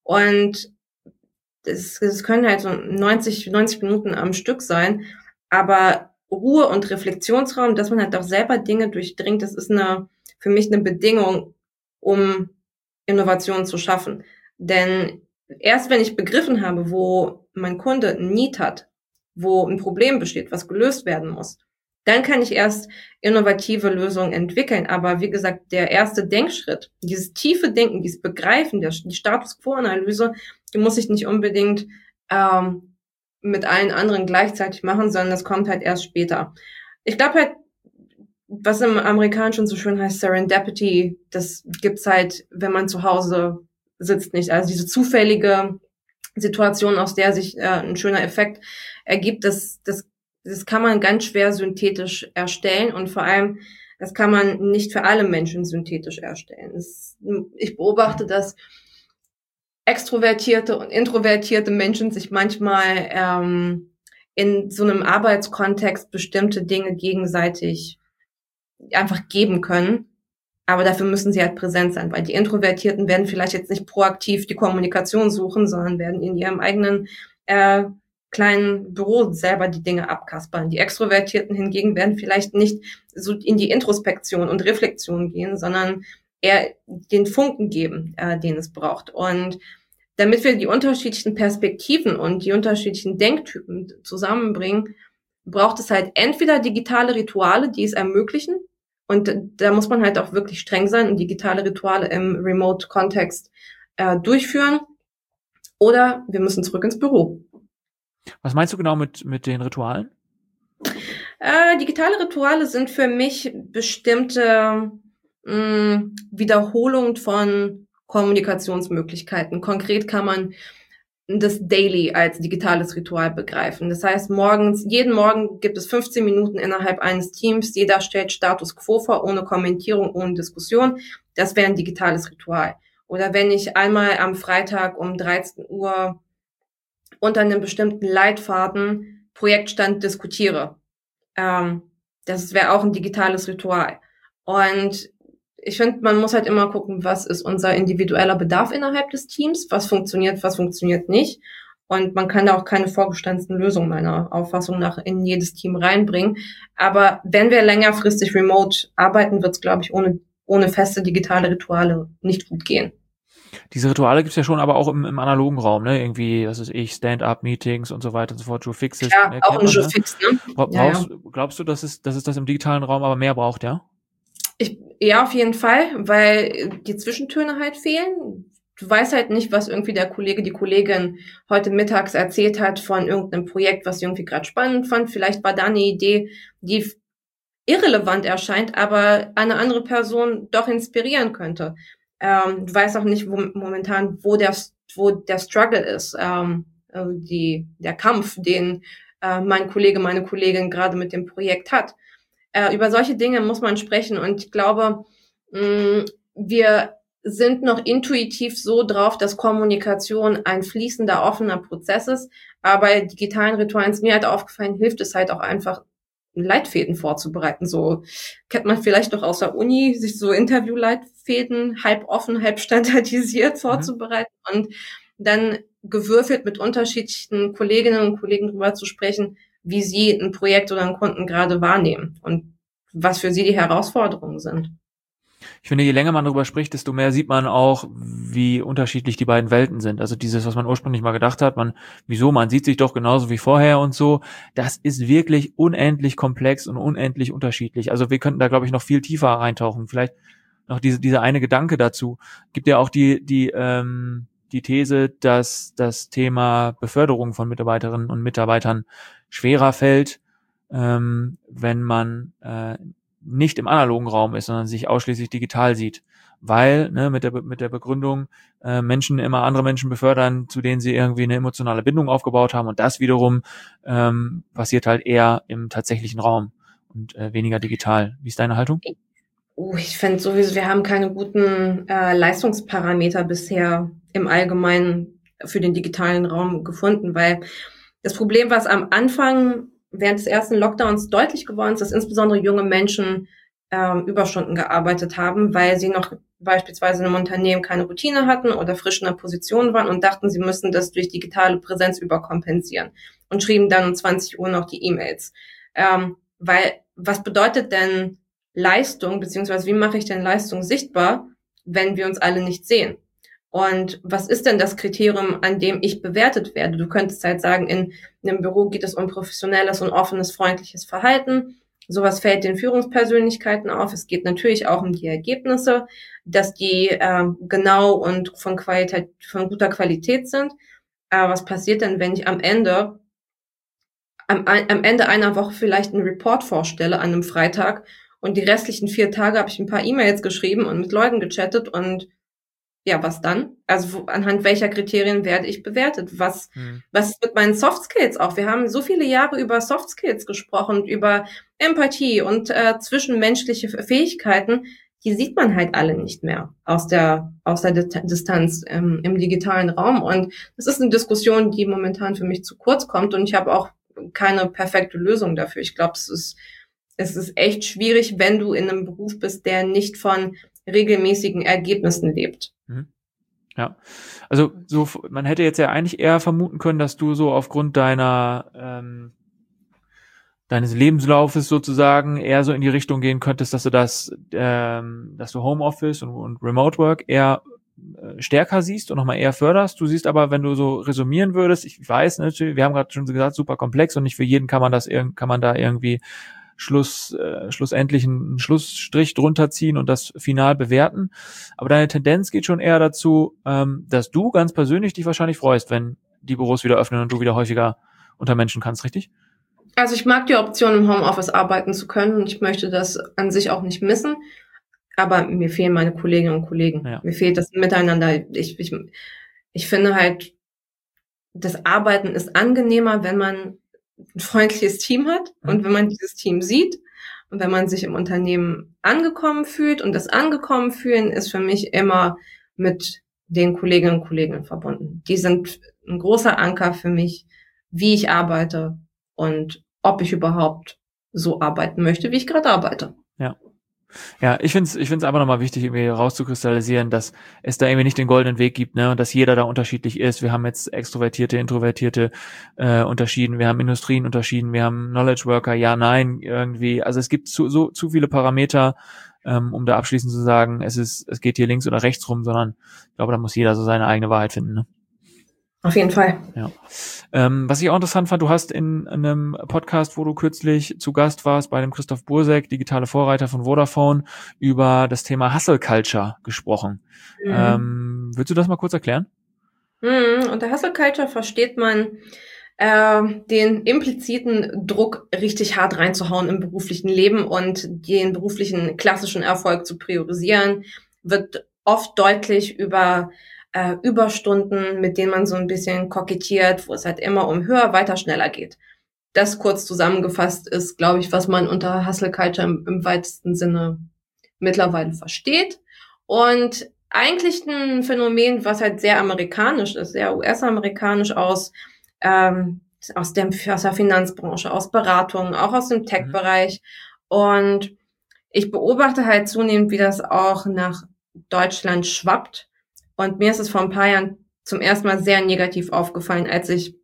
Und das, das können halt so neunzig, neunzig Minuten am Stück sein. Aber Ruhe und Reflexionsraum, dass man halt auch selber Dinge durchdringt, das ist eine für mich eine Bedingung, um Innovationen zu schaffen. Denn erst wenn ich begriffen habe, wo mein Kunde ein Need hat, wo ein Problem besteht, was gelöst werden muss, dann kann ich erst innovative Lösungen entwickeln. Aber wie gesagt, der erste Denkschritt, dieses tiefe Denken, dieses Begreifen, der, die Status-Quo-Analyse, die muss ich nicht unbedingt ähm, mit allen anderen gleichzeitig machen, sondern das kommt halt erst später. Ich glaube halt, was im Amerikanischen so schön heißt, Serendipity, das gibt's halt, wenn man zu Hause sitzt, nicht. Also diese zufällige Situation, aus der sich äh, ein schöner Effekt ergibt, das, das das kann man ganz schwer synthetisch erstellen und vor allem, das kann man nicht für alle Menschen synthetisch erstellen. Das, ich beobachte, dass extrovertierte und introvertierte Menschen sich manchmal ähm, in so einem Arbeitskontext bestimmte Dinge gegenseitig einfach geben können. Aber dafür müssen sie halt präsent sein, weil die Introvertierten werden vielleicht jetzt nicht proaktiv die Kommunikation suchen, sondern werden in ihrem eigenen äh, kleinen Büro selber die Dinge abkaspern. Die Extrovertierten hingegen werden vielleicht nicht so in die Introspektion und Reflexion gehen, sondern eher den Funken geben, äh, den es braucht. Und damit wir die unterschiedlichen Perspektiven und die unterschiedlichen Denktypen zusammenbringen, braucht es halt entweder digitale Rituale, die es ermöglichen. Und da muss man halt auch wirklich streng sein und digitale Rituale im Remote-Kontext äh, durchführen. Oder wir müssen zurück ins Büro. Was meinst du genau mit mit den Ritualen? Äh, digitale Rituale sind für mich bestimmte mh, Wiederholungen von Kommunikationsmöglichkeiten. Konkret kann man das Daily als digitales Ritual begreifen. Das heißt, morgens, jeden Morgen gibt es fünfzehn Minuten innerhalb eines Teams. Jeder stellt Status Quo vor, ohne Kommentierung, ohne Diskussion. Das wäre ein digitales Ritual. Oder wenn ich einmal am Freitag um dreizehn Uhr unter einem bestimmten Leitfaden Projektstand diskutiere. Ähm, das wäre auch ein digitales Ritual. Und ich finde, man muss halt immer gucken, was ist unser individueller Bedarf innerhalb des Teams, was funktioniert, was funktioniert nicht. Und man kann da auch keine vorgestanzten Lösungen meiner Auffassung nach in jedes Team reinbringen. Aber wenn wir längerfristig remote arbeiten, wird es, glaube ich, ohne, ohne feste digitale Rituale nicht gut gehen. Diese Rituale gibt's ja schon, aber auch im, im analogen Raum, ne? Irgendwie, was weiß ich, Stand-up-Meetings und so weiter und so fort, Joe Fixes. Ja, auch ein Joe Fix, ne? Brauchst, ja, ja. Glaubst du, dass es, dass es das im digitalen Raum aber mehr braucht, ja? Ich, ja, auf jeden Fall, weil die Zwischentöne halt fehlen. Du weißt halt nicht, was irgendwie der Kollege, die Kollegin heute mittags erzählt hat von irgendeinem Projekt, was sie irgendwie gerade spannend fand. Vielleicht war da eine Idee, die irrelevant erscheint, aber eine andere Person doch inspirieren könnte. Ähm, du weißt auch nicht wo, momentan, wo der, wo der Struggle ist, ähm, also die, der Kampf, den äh, mein Kollege, meine Kollegin gerade mit dem Projekt hat. Äh, über solche Dinge muss man sprechen und ich glaube, mh, wir sind noch intuitiv so drauf, dass Kommunikation ein fließender, offener Prozess ist, aber bei digitalen Ritualen ist mir halt aufgefallen, hilft es halt auch einfach, Leitfäden vorzubereiten. So kennt man vielleicht noch aus der Uni, sich so Interviewleitfäden halb offen, halb standardisiert vorzubereiten mhm. und dann gewürfelt mit unterschiedlichen Kolleginnen und Kollegen drüber zu sprechen, wie sie ein Projekt oder einen Kunden gerade wahrnehmen und was für sie die Herausforderungen sind. Ich finde, je länger man darüber spricht, desto mehr sieht man auch, wie unterschiedlich die beiden Welten sind. Also dieses, was man ursprünglich mal gedacht hat, man, wieso, man sieht sich doch genauso wie vorher und so, das ist wirklich unendlich komplex und unendlich unterschiedlich. Also wir könnten da, glaube ich, noch viel tiefer reintauchen. Vielleicht noch diese, dieser eine Gedanke dazu. Gibt ja auch die, die, ähm, die These, dass das Thema Beförderung von Mitarbeiterinnen und Mitarbeitern schwerer fällt, ähm, wenn man äh, nicht im analogen Raum ist, sondern sich ausschließlich digital sieht, weil ne, mit der mit der Begründung äh, Menschen immer andere Menschen befördern, zu denen sie irgendwie eine emotionale Bindung aufgebaut haben und das wiederum ähm, passiert halt eher im tatsächlichen Raum und äh, weniger digital. Wie ist deine Haltung? Oh, ich finde sowieso, wir haben keine guten äh, Leistungsparameter bisher im Allgemeinen für den digitalen Raum gefunden, weil das Problem, was am Anfang während des ersten Lockdowns deutlich geworden ist, dass insbesondere junge Menschen ähm, Überstunden gearbeitet haben, weil sie noch beispielsweise in einem Unternehmen keine Routine hatten oder frisch in einer Position waren und dachten, sie müssten das durch digitale Präsenz überkompensieren und schrieben dann um zwanzig Uhr noch die E-Mails. Ähm, weil, was bedeutet denn Leistung, beziehungsweise wie mache ich denn Leistung sichtbar, wenn wir uns alle nicht sehen? Und was ist denn das Kriterium, an dem ich bewertet werde? Du könntest halt sagen, in einem Büro geht es um professionelles und offenes, freundliches Verhalten. Sowas fällt den Führungspersönlichkeiten auf. Es geht natürlich auch um die Ergebnisse, dass die äh, genau und von Qualität, von guter Qualität sind. Aber was passiert denn, wenn ich am Ende, am, am Ende einer Woche vielleicht einen Report vorstelle an einem Freitag und die restlichen vier Tage habe ich ein paar E-Mails geschrieben und mit Leuten gechattet und ja, was dann? Also wo, anhand welcher Kriterien werde ich bewertet? Was, hm. was ist mit meinen Soft Skills auch? Wir haben so viele Jahre über Soft Skills gesprochen, über Empathie und äh, zwischenmenschliche Fähigkeiten. Die sieht man halt alle nicht mehr aus der aus der Distanz ähm, im digitalen Raum. Und das ist eine Diskussion, die momentan für mich zu kurz kommt. Und ich habe auch keine perfekte Lösung dafür. Ich glaube, es ist es ist echt schwierig, wenn du in einem Beruf bist, der nicht von regelmäßigen Ergebnissen lebt. Ja, also so, man hätte jetzt ja eigentlich eher vermuten können, dass du so aufgrund deiner ähm, deines Lebenslaufes sozusagen eher so in die Richtung gehen könntest, dass du das, ähm, dass du Homeoffice und, und Remote Work eher äh, stärker siehst und nochmal eher förderst. Du siehst aber, wenn du so resümieren würdest, ich weiß natürlich, wir haben gerade schon gesagt, super komplex und nicht für jeden kann man das irg- kann man da irgendwie Schluss, äh, schlussendlich einen Schlussstrich drunter ziehen und das final bewerten. Aber deine Tendenz geht schon eher dazu, ähm, dass du ganz persönlich dich wahrscheinlich freust, wenn die Büros wieder öffnen und du wieder häufiger unter Menschen kannst, richtig? Also ich mag die Option, im Homeoffice arbeiten zu können und ich möchte das an sich auch nicht missen. Aber mir fehlen meine Kolleginnen und Kollegen. Ja. Mir fehlt das Miteinander. Ich, ich, ich finde halt, das Arbeiten ist angenehmer, wenn man ein freundliches Team hat und wenn man dieses Team sieht und wenn man sich im Unternehmen angekommen fühlt. Und das Angekommen fühlen ist für mich immer mit den Kolleginnen und Kollegen verbunden. Die sind ein großer Anker für mich, wie ich arbeite und ob ich überhaupt so arbeiten möchte, wie ich gerade arbeite. Ja. Ja, ich finde es ich find's einfach nochmal wichtig, irgendwie rauszukristallisieren, dass es da irgendwie nicht den goldenen Weg gibt, ne, und dass jeder da unterschiedlich ist. Wir haben jetzt Extrovertierte, Introvertierte äh, unterschieden, wir haben Industrien unterschieden, wir haben Knowledge Worker, ja, nein, irgendwie. Also es gibt zu, so zu viele Parameter, ähm, um da abschließend zu sagen, es ist, es geht hier links oder rechts rum, sondern ich glaube, da muss jeder so seine eigene Wahrheit finden, ne? Auf jeden Fall. Ja. Ähm, was ich auch interessant fand, du hast in, in einem Podcast, wo du kürzlich zu Gast warst, bei dem Christoph Bursek, digitale Vorreiter von Vodafone, über das Thema Hustle Culture gesprochen. Mhm. Ähm, willst du das mal kurz erklären? Mhm. Unter Hustle Culture versteht man äh, den impliziten Druck, richtig hart reinzuhauen im beruflichen Leben und den beruflichen klassischen Erfolg zu priorisieren, wird oft deutlich über Äh, Überstunden, mit denen man so ein bisschen kokettiert, wo es halt immer um höher, weiter, schneller geht. Das kurz zusammengefasst ist, glaube ich, was man unter Hustle Culture im, im weitesten Sinne mittlerweile versteht. Und eigentlich ein Phänomen, was halt sehr amerikanisch ist, sehr U S-amerikanisch aus, ähm, aus, dem, aus der Finanzbranche, aus Beratungen, auch aus dem Tech-Bereich. Und ich beobachte halt zunehmend, wie das auch nach Deutschland schwappt. Und mir ist es vor ein paar Jahren zum ersten Mal sehr negativ aufgefallen, als ich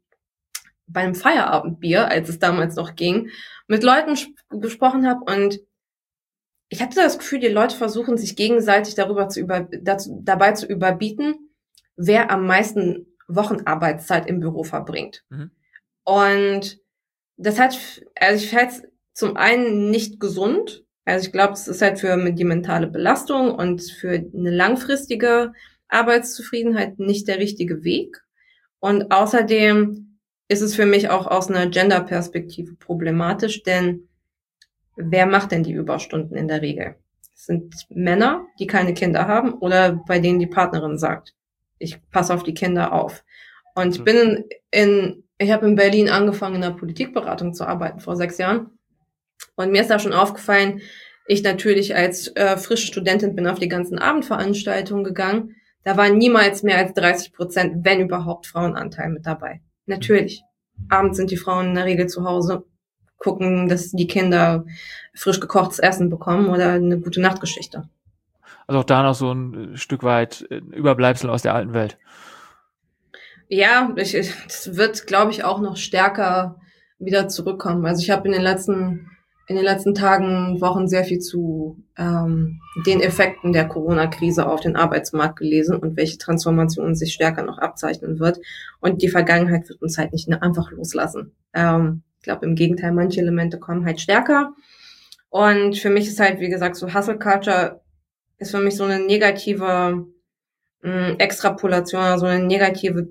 beim Feierabendbier, als es damals noch ging, mit Leuten gesprochen habe. Und ich hatte das Gefühl, die Leute versuchen sich gegenseitig darüber zu über, dazu, dabei zu überbieten, wer am meisten Wochenarbeitszeit im Büro verbringt. Mhm. Und das hat, also ich fände es zum einen nicht gesund. Also ich glaube, es ist halt für die mentale Belastung und für eine langfristige Arbeitszufriedenheit nicht der richtige Weg. Und außerdem ist es für mich auch aus einer Gender-Perspektive problematisch, denn wer macht denn die Überstunden in der Regel? Es sind Männer, die keine Kinder haben oder bei denen die Partnerin sagt, ich passe auf die Kinder auf. Und ich bin in, in ich habe in Berlin angefangen, in der Politikberatung zu arbeiten vor sechs Jahren. Und mir ist da schon aufgefallen, ich natürlich als äh, frische Studentin bin auf die ganzen Abendveranstaltungen gegangen. Da waren niemals mehr als dreißig Prozent, wenn überhaupt, Frauenanteil mit dabei. Natürlich. Abends sind die Frauen in der Regel zu Hause, gucken, dass die Kinder frisch gekochtes Essen bekommen oder eine gute Nachtgeschichte. Also auch da noch so ein Stück weit Überbleibsel aus der alten Welt. Ja, ich, das wird, glaube ich, auch noch stärker wieder zurückkommen. Also ich habe in den letzten in den letzten Tagen, Wochen sehr viel zu ähm, den Effekten der Corona-Krise auf den Arbeitsmarkt gelesen und welche Transformation sich stärker noch abzeichnen wird. Und die Vergangenheit wird uns halt nicht einfach loslassen. Ähm, ich glaube, im Gegenteil, manche Elemente kommen halt stärker. Und für mich ist halt, wie gesagt, so Hustle Culture ist für mich so eine negative mh, Extrapolation, so eine negative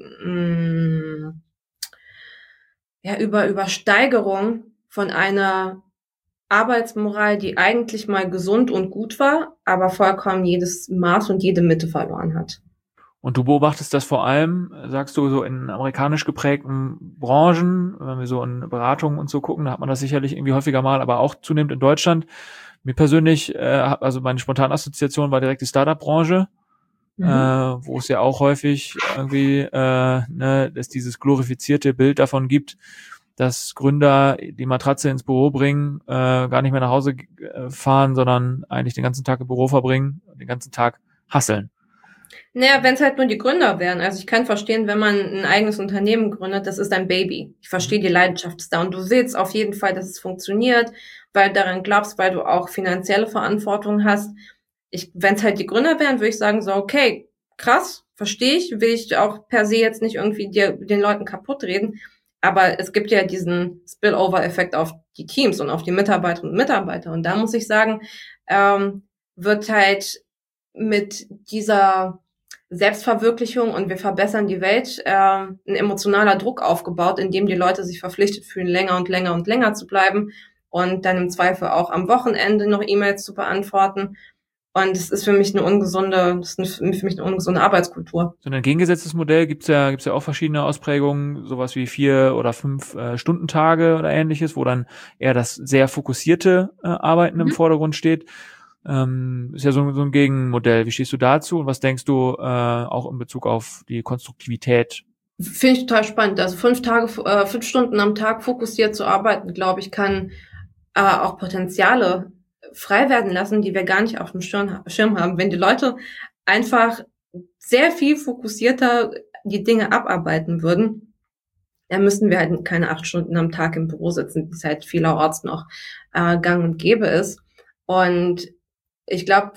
mh, ja, über Übersteigerung von einer Arbeitsmoral, die eigentlich mal gesund und gut war, aber vollkommen jedes Maß und jede Mitte verloren hat. Und du beobachtest das vor allem, sagst du, so in amerikanisch geprägten Branchen, wenn wir so in Beratungen und so gucken, da hat man das sicherlich irgendwie häufiger mal, aber auch zunehmend in Deutschland. Mir persönlich, äh, also meine spontane Assoziation war direkt die Startup-Branche, mhm. äh, wo es ja auch häufig irgendwie äh, ne, dass dieses glorifizierte Bild davon gibt, dass Gründer die Matratze ins Büro bringen, äh, gar nicht mehr nach Hause äh, fahren, sondern eigentlich den ganzen Tag im Büro verbringen, den ganzen Tag hustlen. Naja, wenn es halt nur die Gründer wären. Also ich kann verstehen, wenn man ein eigenes Unternehmen gründet, das ist ein Baby. Ich verstehe, die Leidenschaft ist da und du willst auf jeden Fall, dass es funktioniert, weil du daran glaubst, weil du auch finanzielle Verantwortung hast. Ich, wenn es halt die Gründer wären, würde ich sagen so, okay, krass, verstehe ich, will ich auch per se jetzt nicht irgendwie dir, den Leuten kaputt reden. Aber es gibt ja diesen Spillover-Effekt auf die Teams und auf die Mitarbeiterinnen und Mitarbeiter. Und da muss ich sagen, ähm, wird halt mit dieser Selbstverwirklichung und wir verbessern die Welt äh, ein emotionaler Druck aufgebaut, in dem die Leute sich verpflichtet fühlen, länger und länger und länger zu bleiben und dann im Zweifel auch am Wochenende noch E-Mails zu beantworten. Und es ist für mich eine ungesunde, das ist eine, für mich eine ungesunde Arbeitskultur. So ein entgegengesetztes Modell gibt's ja, gibt's ja auch verschiedene Ausprägungen, sowas wie vier oder fünf äh, Stundentage oder ähnliches, wo dann eher das sehr fokussierte äh, Arbeiten mhm. im Vordergrund steht. Ähm, ist ja so, so ein Gegenmodell. Wie stehst du dazu und was denkst du äh, auch in Bezug auf die Konstruktivität? Finde ich total spannend. Also fünf Tage, äh, fünf Stunden am Tag fokussiert zu arbeiten, glaube ich, kann äh, auch Potenziale frei werden lassen, die wir gar nicht auf dem Schirm, Schirm haben. Wenn die Leute einfach sehr viel fokussierter die Dinge abarbeiten würden, dann müssten wir halt keine acht Stunden am Tag im Büro sitzen, wie es halt vielerorts noch äh, gang und gäbe ist. Und ich glaube,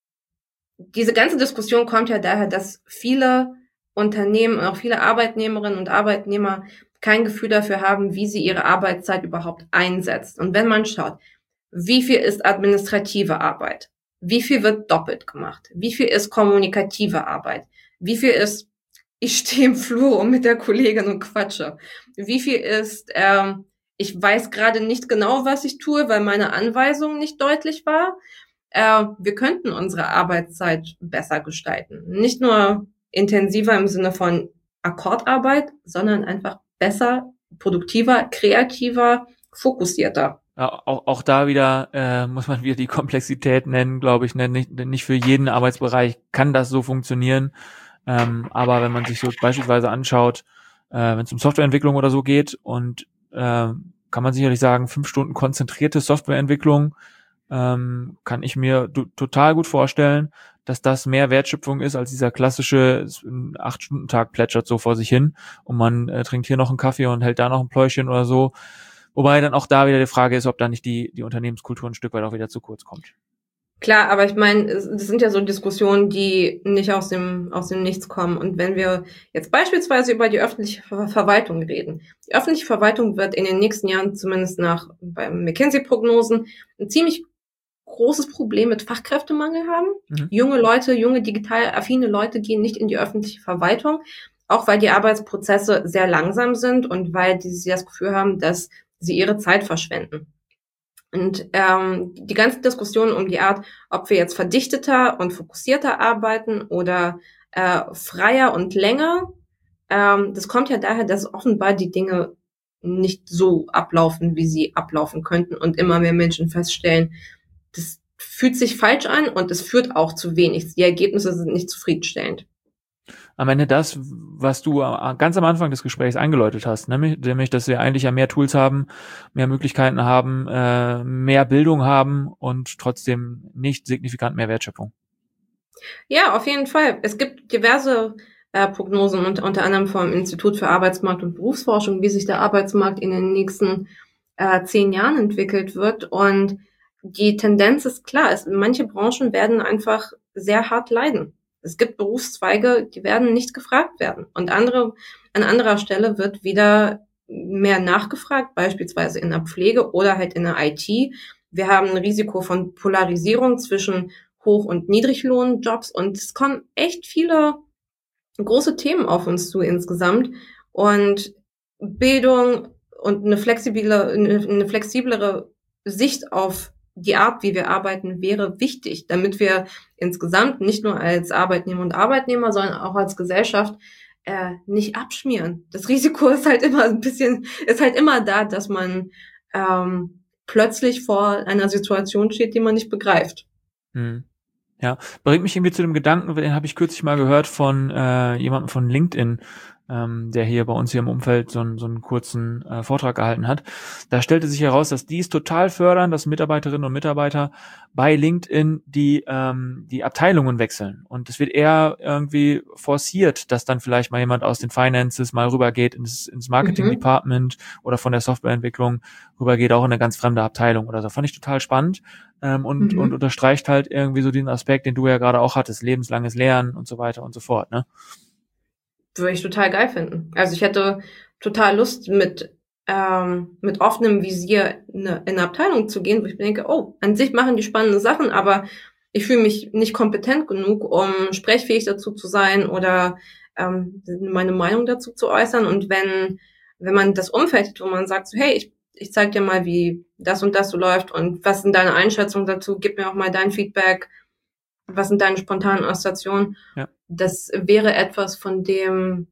diese ganze Diskussion kommt ja daher, dass viele Unternehmen und auch viele Arbeitnehmerinnen und Arbeitnehmer kein Gefühl dafür haben, wie sie ihre Arbeitszeit überhaupt einsetzt. Und wenn man schaut, wie viel ist administrative Arbeit? Wie viel wird doppelt gemacht? Wie viel ist kommunikative Arbeit? Wie viel ist, ich stehe im Flur und mit der Kollegin und quatsche? Wie viel ist, ähm, ich weiß gerade nicht genau, was ich tue, weil meine Anweisung nicht deutlich war? Äh, wir könnten unsere Arbeitszeit besser gestalten. Nicht nur intensiver im Sinne von Akkordarbeit, sondern einfach besser, produktiver, kreativer, fokussierter. Ja, auch, auch da wieder äh, muss man wieder die Komplexität nennen, glaube ich. Ne? Nicht, nicht für jeden Arbeitsbereich kann das so funktionieren. Ähm, aber wenn man sich so beispielsweise anschaut, äh, wenn es um Softwareentwicklung oder so geht, und äh, kann man sicherlich sagen, fünf Stunden konzentrierte Softwareentwicklung, ähm, kann ich mir do- total gut vorstellen, dass das mehr Wertschöpfung ist als dieser klassische acht-Stunden-Tag plätschert so vor sich hin und man äh, trinkt hier noch einen Kaffee und hält da noch ein Pläuschen oder so. Wobei dann auch da wieder die Frage ist, ob da nicht die, die Unternehmenskultur ein Stück weit auch wieder zu kurz kommt. Klar, aber ich meine, das sind ja so Diskussionen, die nicht aus dem, aus dem Nichts kommen. Und wenn wir jetzt beispielsweise über die öffentliche Ver- Verwaltung reden. Die öffentliche Verwaltung wird in den nächsten Jahren, zumindest nach bei McKinsey-Prognosen, ein ziemlich großes Problem mit Fachkräftemangel haben. Mhm. Junge Leute, junge digital affine Leute gehen nicht in die öffentliche Verwaltung, auch weil die Arbeitsprozesse sehr langsam sind und weil die das Gefühl haben, dass sie ihre Zeit verschwenden. Und ähm, die ganze Diskussion um die Art, ob wir jetzt verdichteter und fokussierter arbeiten oder äh, freier und länger, ähm, das kommt ja daher, dass offenbar die Dinge nicht so ablaufen, wie sie ablaufen könnten und immer mehr Menschen feststellen, das fühlt sich falsch an und es führt auch zu wenig. Die Ergebnisse sind nicht zufriedenstellend. Am Ende das, was du ganz am Anfang des Gesprächs eingeläutet hast, nämlich, nämlich dass wir eigentlich ja mehr Tools haben, mehr Möglichkeiten haben, äh, mehr Bildung haben und trotzdem nicht signifikant mehr Wertschöpfung. Ja, auf jeden Fall. Es gibt diverse äh, Prognosen, und, unter anderem vom Institut für Arbeitsmarkt und Berufsforschung, wie sich der Arbeitsmarkt in den nächsten äh, zehn Jahren entwickelt wird. Und die Tendenz ist klar, es, manche Branchen werden einfach sehr hart leiden. Es gibt Berufszweige, die werden nicht gefragt werden. Und andere, an anderer Stelle wird wieder mehr nachgefragt, beispielsweise in der Pflege oder halt in der I T. Wir haben ein Risiko von Polarisierung zwischen Hoch- und Niedriglohnjobs und es kommen echt viele große Themen auf uns zu insgesamt. Und Bildung und eine flexible, eine flexiblere Sicht auf die Art, wie wir arbeiten, wäre wichtig, damit wir insgesamt nicht nur als Arbeitnehmer und Arbeitnehmer, sondern auch als Gesellschaft äh, nicht abschmieren. Das Risiko ist halt immer ein bisschen, ist halt immer da, dass man ähm, plötzlich vor einer Situation steht, die man nicht begreift. Hm. Ja, bringt mich irgendwie zu dem Gedanken, den habe ich kürzlich mal gehört von äh, jemandem von LinkedIn, ähm, der hier bei uns hier im Umfeld so einen, so einen kurzen äh, Vortrag gehalten hat. Da stellte sich heraus, dass die es total fördern, dass Mitarbeiterinnen und Mitarbeiter bei LinkedIn die ähm, die Abteilungen wechseln. Und es wird eher irgendwie forciert, dass dann vielleicht mal jemand aus den Finances mal rübergeht ins, ins Marketing-Department mhm. oder von der Softwareentwicklung rübergeht, auch in eine ganz fremde Abteilung oder so. Fand ich total spannend. Ähm, und, mhm. und unterstreicht halt irgendwie so diesen Aspekt, den du ja gerade auch hattest, lebenslanges Lernen und so weiter und so fort, ne? Würde ich total geil finden. Also ich hätte total Lust, mit ähm, mit offenem Visier in eine, in eine Abteilung zu gehen, wo ich mir denke, oh, an sich machen die spannende Sachen, aber ich fühle mich nicht kompetent genug, um sprechfähig dazu zu sein oder ähm, meine Meinung dazu zu äußern. Und wenn wenn man das Umfeld hat, wo man sagt, so, hey, ich ich zeig dir mal, wie das und das so läuft und was sind deine Einschätzungen dazu, gib mir auch mal dein Feedback, was sind deine spontanen Assoziationen. Ja. Das wäre etwas, von dem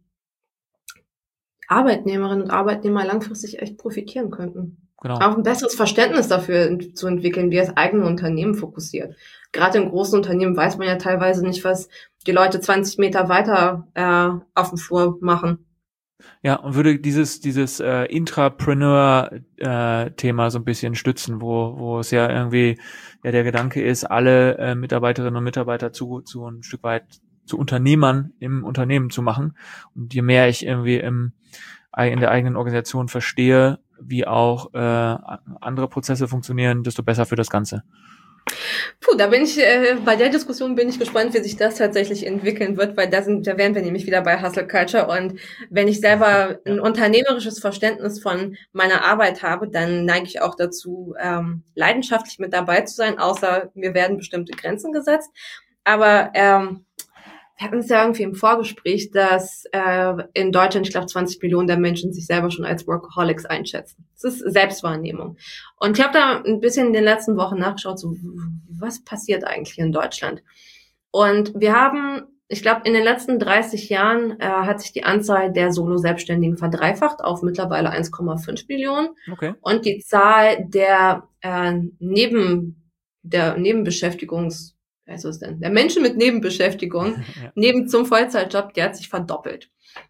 Arbeitnehmerinnen und Arbeitnehmer langfristig echt profitieren könnten. Genau. Auch ein besseres Verständnis dafür zu entwickeln, wie das eigene Unternehmen fokussiert. Gerade in großen Unternehmen weiß man ja teilweise nicht, was die Leute zwanzig Meter weiter äh, auf dem Flur machen. Ja, und würde dieses dieses äh, Intrapreneur-Thema äh, so ein bisschen stützen, wo wo es ja irgendwie ja der Gedanke ist, alle äh, Mitarbeiterinnen und Mitarbeiter zu zu ein Stück weit zu Unternehmern im Unternehmen zu machen. Und je mehr ich irgendwie im in der eigenen Organisation verstehe, wie auch äh, andere Prozesse funktionieren, desto besser für das Ganze. Puh, da bin ich, äh, bei der Diskussion bin ich gespannt, wie sich das tatsächlich entwickeln wird, weil da sind, da wären wir nämlich wieder bei Hustle Culture und wenn ich selber ein unternehmerisches Verständnis von meiner Arbeit habe, dann neige ich auch dazu, ähm, leidenschaftlich mit dabei zu sein, außer mir werden bestimmte Grenzen gesetzt. Aber ähm, wir hatten es ja irgendwie im Vorgespräch, dass äh, in Deutschland, ich glaube, zwanzig Millionen der Menschen sich selber schon als Workaholics einschätzen. Das ist Selbstwahrnehmung. Und ich habe da ein bisschen in den letzten Wochen nachgeschaut, so was passiert eigentlich in Deutschland? Und wir haben, ich glaube, in den letzten dreißig Jahren äh, hat sich die Anzahl der Solo-Selbstständigen verdreifacht auf mittlerweile eins Komma fünf Millionen. Okay. Und die Zahl der äh, neben der Nebenbeschäftigungs Was ist denn? Der Menschen mit Nebenbeschäftigung, ja. neben zum Vollzeitjob, der hat sich verdoppelt.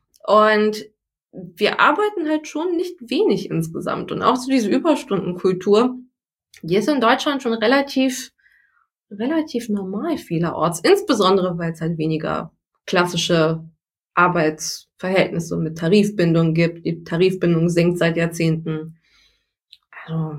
Und wir arbeiten halt schon nicht wenig insgesamt. Und auch so diese Überstundenkultur, die ist in Deutschland schon relativ, relativ normal vielerorts. Insbesondere, weil es halt weniger klassische Arbeitsverhältnisse mit Tarifbindung gibt. Die Tarifbindung sinkt seit Jahrzehnten. Also,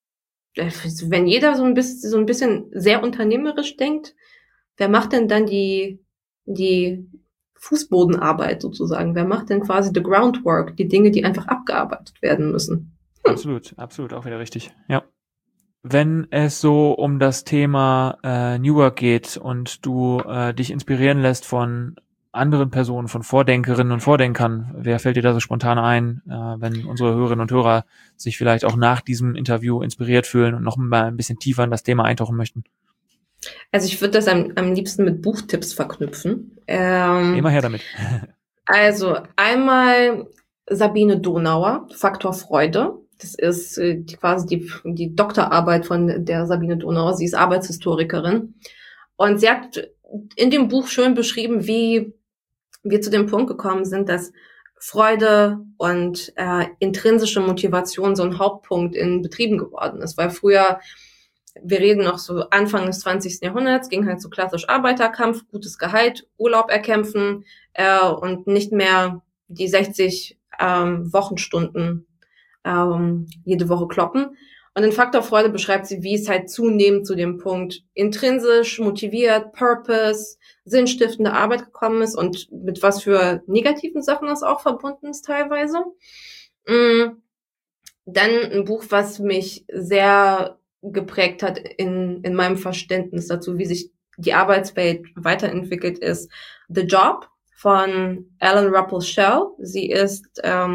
wenn jeder so ein bisschen, so ein bisschen sehr unternehmerisch denkt, wer macht denn dann die, die Fußbodenarbeit sozusagen? Wer macht denn quasi the groundwork, die Dinge, die einfach abgearbeitet werden müssen? Hm. Absolut, absolut, auch wieder richtig, ja. Wenn es so um das Thema äh, New Work geht und du äh, dich inspirieren lässt von anderen Personen, von Vordenkerinnen und Vordenkern, wer fällt dir da so spontan ein, äh, wenn unsere Hörerinnen und Hörer sich vielleicht auch nach diesem Interview inspiriert fühlen und noch mal ein bisschen tiefer in das Thema eintauchen möchten? Also ich würde das am, am liebsten mit Buchtipps verknüpfen. Ähm, Immer her damit. Also einmal Sabine Donauer, Faktor Freude. Das ist äh, die, quasi die, die Doktorarbeit von der Sabine Donauer. Sie ist Arbeitshistorikerin. Und sie hat in dem Buch schön beschrieben, wie wir zu dem Punkt gekommen sind, dass Freude und äh, intrinsische Motivation so ein Hauptpunkt in Betrieben geworden ist. Weil früher, wir reden noch so Anfang des zwanzigsten Jahrhunderts, ging halt so klassisch Arbeiterkampf, gutes Gehalt, Urlaub erkämpfen äh, und nicht mehr die sechzig ähm, Wochenstunden ähm, jede Woche kloppen. Und in Faktor Freude beschreibt sie, wie es halt zunehmend zu dem Punkt intrinsisch motiviert, Purpose, sinnstiftende Arbeit gekommen ist und mit was für negativen Sachen das auch verbunden ist teilweise. Mhm. Dann ein Buch, was mich sehr geprägt hat in, in meinem Verständnis dazu, wie sich die Arbeitswelt weiterentwickelt ist, The Job von Ellen Ruppel Shell. Sie ist ähm,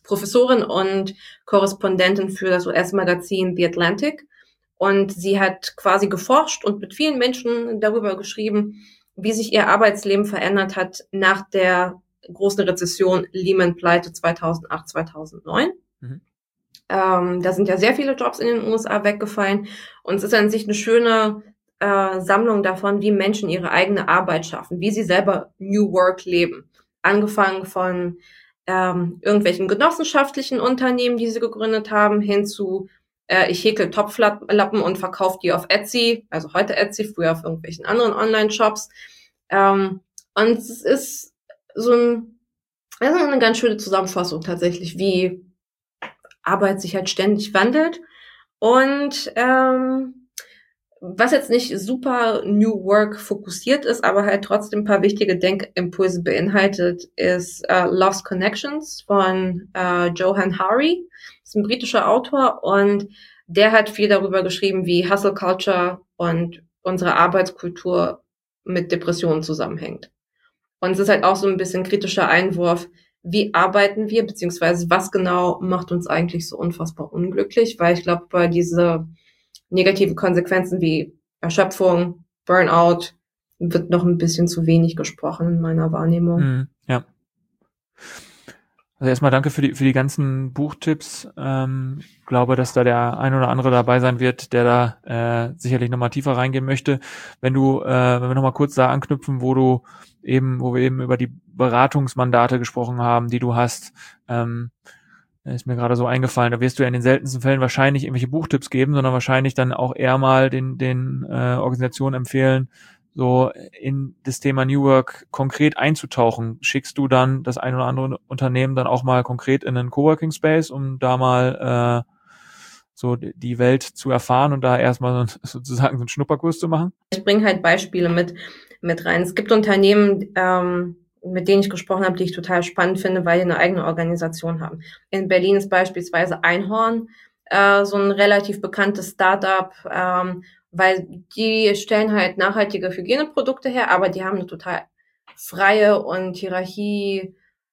Professorin und Korrespondentin für das U S-Magazin The Atlantic. Und sie hat quasi geforscht und mit vielen Menschen darüber geschrieben, wie sich ihr Arbeitsleben verändert hat nach der großen Rezession Lehman-Pleite zweitausendacht, zweitausendneun. Mhm. Ähm, da sind ja sehr viele Jobs in den U S A weggefallen. Und es ist an sich eine schöne äh, Sammlung davon, wie Menschen ihre eigene Arbeit schaffen, wie sie selber New Work leben. Angefangen von ähm, irgendwelchen genossenschaftlichen Unternehmen, die sie gegründet haben, hin zu äh, ich häkel Topflappen und verkaufe die auf Etsy, also heute Etsy, früher auf irgendwelchen anderen Online-Shops. Ähm, und es ist so ein, also eine ganz schöne Zusammenfassung tatsächlich, wie Arbeit sich halt ständig wandelt. Und ähm, was jetzt nicht super New Work fokussiert ist, aber halt trotzdem ein paar wichtige Denkimpulse beinhaltet, ist uh, Lost Connections von uh, Johann Hari. Das ist ein britischer Autor und der hat viel darüber geschrieben, wie Hustle Culture und unsere Arbeitskultur mit Depressionen zusammenhängt. Und es ist halt auch so ein bisschen kritischer Einwurf, wie arbeiten wir, beziehungsweise was genau macht uns eigentlich so unfassbar unglücklich, weil ich glaube, bei diese negative Konsequenzen wie Erschöpfung, Burnout wird noch ein bisschen zu wenig gesprochen in meiner Wahrnehmung. Mm, ja. Also erstmal danke für die für die ganzen Buchtipps. Ähm, glaube, dass da der ein oder andere dabei sein wird, der da äh, sicherlich nochmal tiefer reingehen möchte. Wenn du, äh, wenn wir nochmal kurz da anknüpfen, wo du eben, wo wir eben über die Beratungsmandate gesprochen haben, die du hast, ähm, ist mir gerade so eingefallen, da wirst du ja in den seltensten Fällen wahrscheinlich irgendwelche Buchtipps geben, sondern wahrscheinlich dann auch eher mal den den äh, Organisationen empfehlen, so in das Thema New Work konkret einzutauchen. Schickst du dann das ein oder andere Unternehmen dann auch mal konkret in einen Coworking Space, um da mal äh, so die Welt zu erfahren und da erstmal so, sozusagen so einen Schnupperkurs zu machen? Ich bringe halt Beispiele mit mit rein. Es gibt Unternehmen, ähm, mit denen ich gesprochen habe, die ich total spannend finde, weil die eine eigene Organisation haben. In Berlin ist beispielsweise Einhorn äh, so ein relativ bekanntes Startup, ähm, weil die stellen halt nachhaltige Hygieneprodukte her, aber die haben eine total freie und Hierarchie,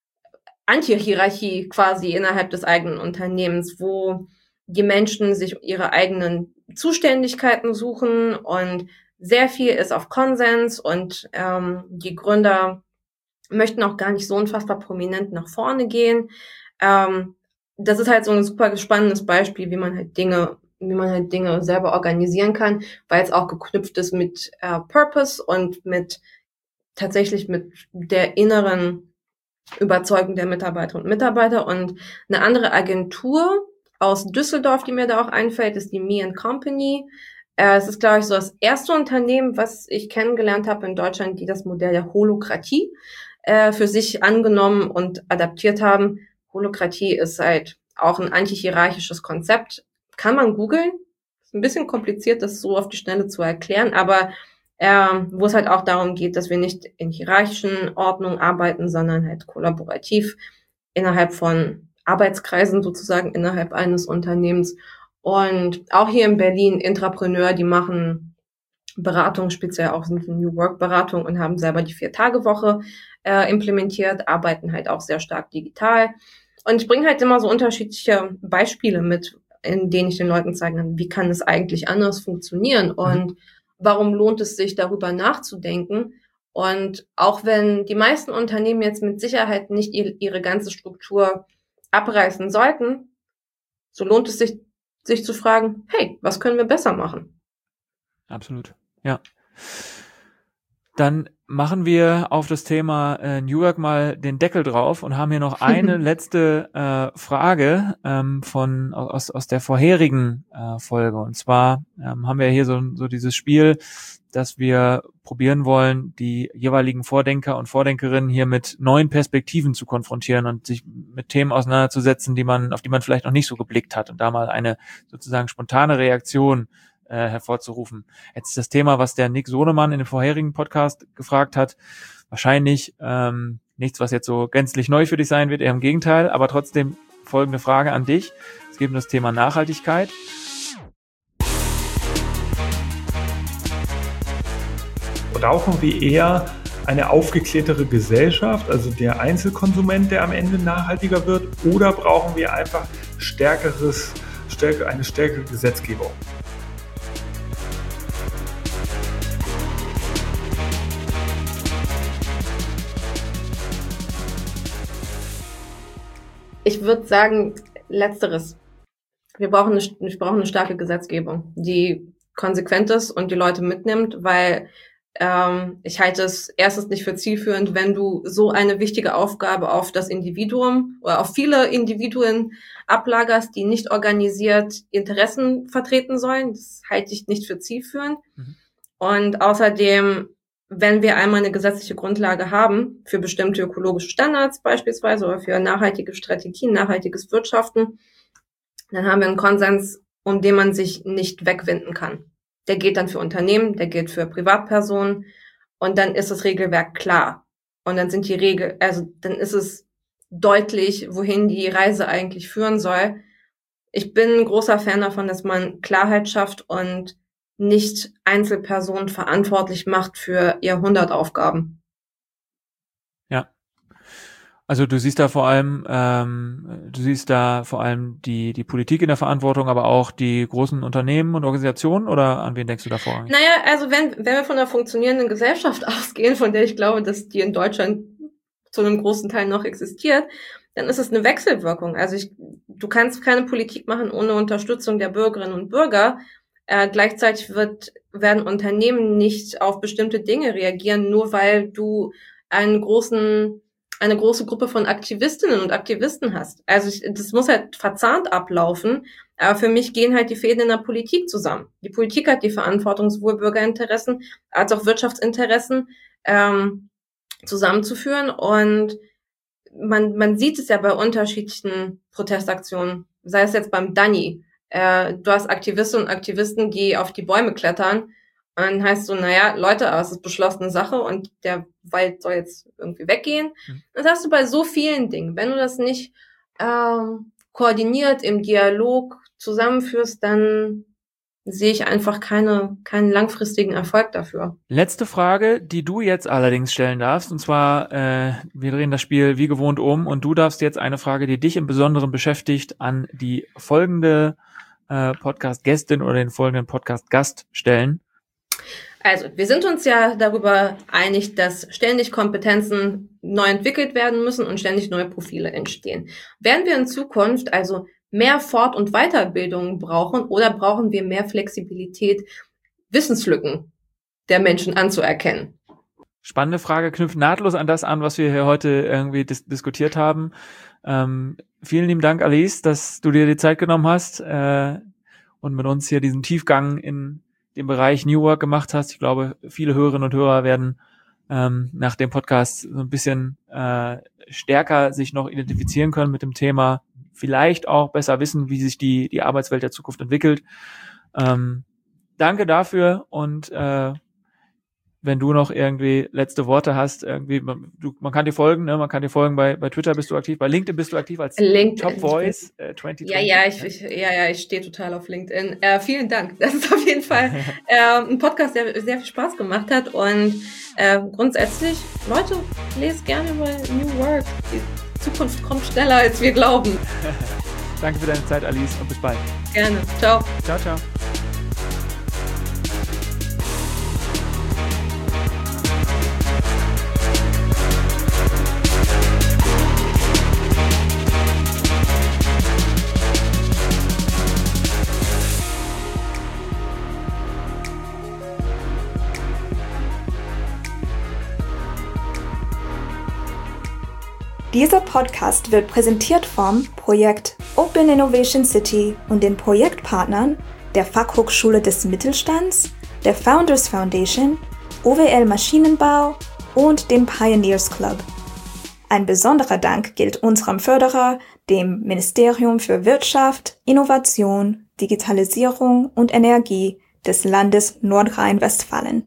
Anti-Hierarchie quasi innerhalb des eigenen Unternehmens, wo die Menschen sich ihre eigenen Zuständigkeiten suchen und sehr viel ist auf Konsens und ähm, die Gründer möchten auch gar nicht so unfassbar prominent nach vorne gehen. Ähm, das ist halt so ein super spannendes Beispiel, wie man halt Dinge, wie man halt Dinge selber organisieren kann, weil es auch geknüpft ist mit äh, Purpose und mit tatsächlich mit der inneren Überzeugung der Mitarbeiter und Mitarbeiter. Und eine andere Agentur aus Düsseldorf, die mir da auch einfällt, ist die Me and Company. Äh, es ist, glaube ich, so das erste Unternehmen, was ich kennengelernt habe in Deutschland, die das Modell der Holokratie für sich angenommen und adaptiert haben. Holokratie ist halt auch ein antihierarchisches Konzept. Kann man googeln. Ist ein bisschen kompliziert, das so auf die Schnelle zu erklären, aber ähm, wo es halt auch darum geht, dass wir nicht in hierarchischen Ordnungen arbeiten, sondern halt kollaborativ innerhalb von Arbeitskreisen sozusagen, innerhalb eines Unternehmens. Und auch hier in Berlin Intrapreneur, die machen Beratung, speziell auch sind New Work Beratung und haben selber die Vier-Tage-Woche äh, implementiert, arbeiten halt auch sehr stark digital. Und ich bringe halt immer so unterschiedliche Beispiele mit, in denen ich den Leuten zeigen kann, wie kann es eigentlich anders funktionieren und mhm. warum lohnt es sich, darüber nachzudenken. Und auch wenn die meisten Unternehmen jetzt mit Sicherheit nicht ihre, ihre ganze Struktur abreißen sollten, so lohnt es sich, sich zu fragen, hey, was können wir besser machen? Absolut. Ja. Dann machen wir auf das Thema äh, New Work mal den Deckel drauf und haben hier noch eine letzte äh, Frage ähm, von aus aus der vorherigen äh, Folge. Und zwar ähm, haben wir hier so so dieses Spiel, dass wir probieren wollen, die jeweiligen Vordenker und Vordenkerinnen hier mit neuen Perspektiven zu konfrontieren und sich mit Themen auseinanderzusetzen, die man auf die man vielleicht noch nicht so geblickt hat und da mal eine sozusagen spontane Reaktion Äh, hervorzurufen. Jetzt ist das Thema, was der Nick Sonemann in dem vorherigen Podcast gefragt hat, wahrscheinlich ähm, nichts, was jetzt so gänzlich neu für dich sein wird, eher im Gegenteil, aber trotzdem folgende Frage an dich. Es geht um das Thema Nachhaltigkeit. Brauchen wir eher eine aufgeklärtere Gesellschaft, also der Einzelkonsument, der am Ende nachhaltiger wird, oder brauchen wir einfach stärkeres, stärker, eine stärkere Gesetzgebung? Ich würde sagen, letzteres. Wir brauchen eine, wir brauchen eine starke Gesetzgebung, die konsequent ist und die Leute mitnimmt, weil ähm, ich halte es erstens nicht für zielführend, wenn du so eine wichtige Aufgabe auf das Individuum oder auf viele Individuen ablagerst, die nicht organisiert Interessen vertreten sollen. Das halte ich nicht für zielführend. Mhm. Und außerdem, wenn wir einmal eine gesetzliche Grundlage haben für bestimmte ökologische Standards beispielsweise oder für nachhaltige Strategien, nachhaltiges Wirtschaften, dann haben wir einen Konsens, um den man sich nicht wegwinden kann. Der geht dann für Unternehmen, der gilt für Privatpersonen und dann ist das Regelwerk klar. Und dann sind die Regel, also dann ist es deutlich, wohin die Reise eigentlich führen soll. Ich bin ein großer Fan davon, dass man Klarheit schafft und nicht Einzelpersonen verantwortlich macht für Jahrhundertaufgaben. Ja. Also du siehst da vor allem, ähm, du siehst da vor allem die die Politik in der Verantwortung, aber auch die großen Unternehmen und Organisationen, oder an wen denkst du da vorrangig? Naja, also wenn wenn wir von einer funktionierenden Gesellschaft ausgehen, von der ich glaube, dass die in Deutschland zu einem großen Teil noch existiert, dann ist es eine Wechselwirkung. Also ich, du kannst keine Politik machen ohne Unterstützung der Bürgerinnen und Bürger. Äh, gleichzeitig wird, werden Unternehmen nicht auf bestimmte Dinge reagieren, nur weil du einen großen, eine große Gruppe von Aktivistinnen und Aktivisten hast. Also ich, das muss halt verzahnt ablaufen. Aber für mich gehen halt die Fäden in der Politik zusammen. Die Politik hat die Verantwortung, sowohl Bürgerinteressen als auch Wirtschaftsinteressen ähm, zusammenzuführen. Und man, man sieht es ja bei unterschiedlichen Protestaktionen, sei es jetzt beim Dani. Äh, du hast Aktivistinnen und Aktivisten, die auf die Bäume klettern. Und dann heißt so, naja, Leute, aber es ist beschlossene Sache und der Wald soll jetzt irgendwie weggehen. Mhm. Das hast du bei so vielen Dingen. Wenn du das nicht ähm, koordiniert im Dialog zusammenführst, dann sehe ich einfach keine, keinen langfristigen Erfolg dafür. Letzte Frage, die du jetzt allerdings stellen darfst, und zwar, äh, wir drehen das Spiel wie gewohnt um und du darfst jetzt eine Frage, die dich im Besonderen beschäftigt, an die folgende äh, Podcast-Gästin oder den folgenden Podcast-Gast stellen. Also, wir sind uns ja darüber einig, dass ständig Kompetenzen neu entwickelt werden müssen und ständig neue Profile entstehen. Werden wir in Zukunft also mehr Fort- und Weiterbildung brauchen oder brauchen wir mehr Flexibilität, Wissenslücken der Menschen anzuerkennen? Spannende Frage, knüpft nahtlos an das an, was wir hier heute irgendwie dis- diskutiert haben. Ähm, vielen lieben Dank, Alice, dass du dir die Zeit genommen hast äh, und mit uns hier diesen Tiefgang in den Bereich New Work gemacht hast. Ich glaube, viele Hörerinnen und Hörer werden ähm, nach dem Podcast so ein bisschen äh, stärker sich noch identifizieren können mit dem Thema, vielleicht auch besser wissen, wie sich die die Arbeitswelt der Zukunft entwickelt. Ähm, danke dafür und äh, wenn du noch irgendwie letzte Worte hast, irgendwie, man, du, man kann dir folgen, ne? Man kann dir folgen, bei bei Twitter bist du aktiv, bei LinkedIn bist du aktiv als LinkedIn, Top Voice äh, zwanzig zwanzig. Ja, ja, ich, ich, ja, ja, ich stehe total auf LinkedIn. Äh, vielen Dank. Das ist auf jeden Fall äh, ein Podcast, der sehr viel Spaß gemacht hat und äh, grundsätzlich, Leute, lest gerne über New Work. Die Zukunft kommt schneller, als wir glauben. Danke für deine Zeit, Alice, und bis bald. Gerne. Ciao. Ciao, ciao. Dieser Podcast wird präsentiert vom Projekt Open Innovation City und den Projektpartnern der Fachhochschule des Mittelstands, der Founders Foundation, O W L Maschinenbau und dem Pioneers Club. Ein besonderer Dank gilt unserem Förderer, dem Ministerium für Wirtschaft, Innovation, Digitalisierung und Energie des Landes Nordrhein-Westfalen.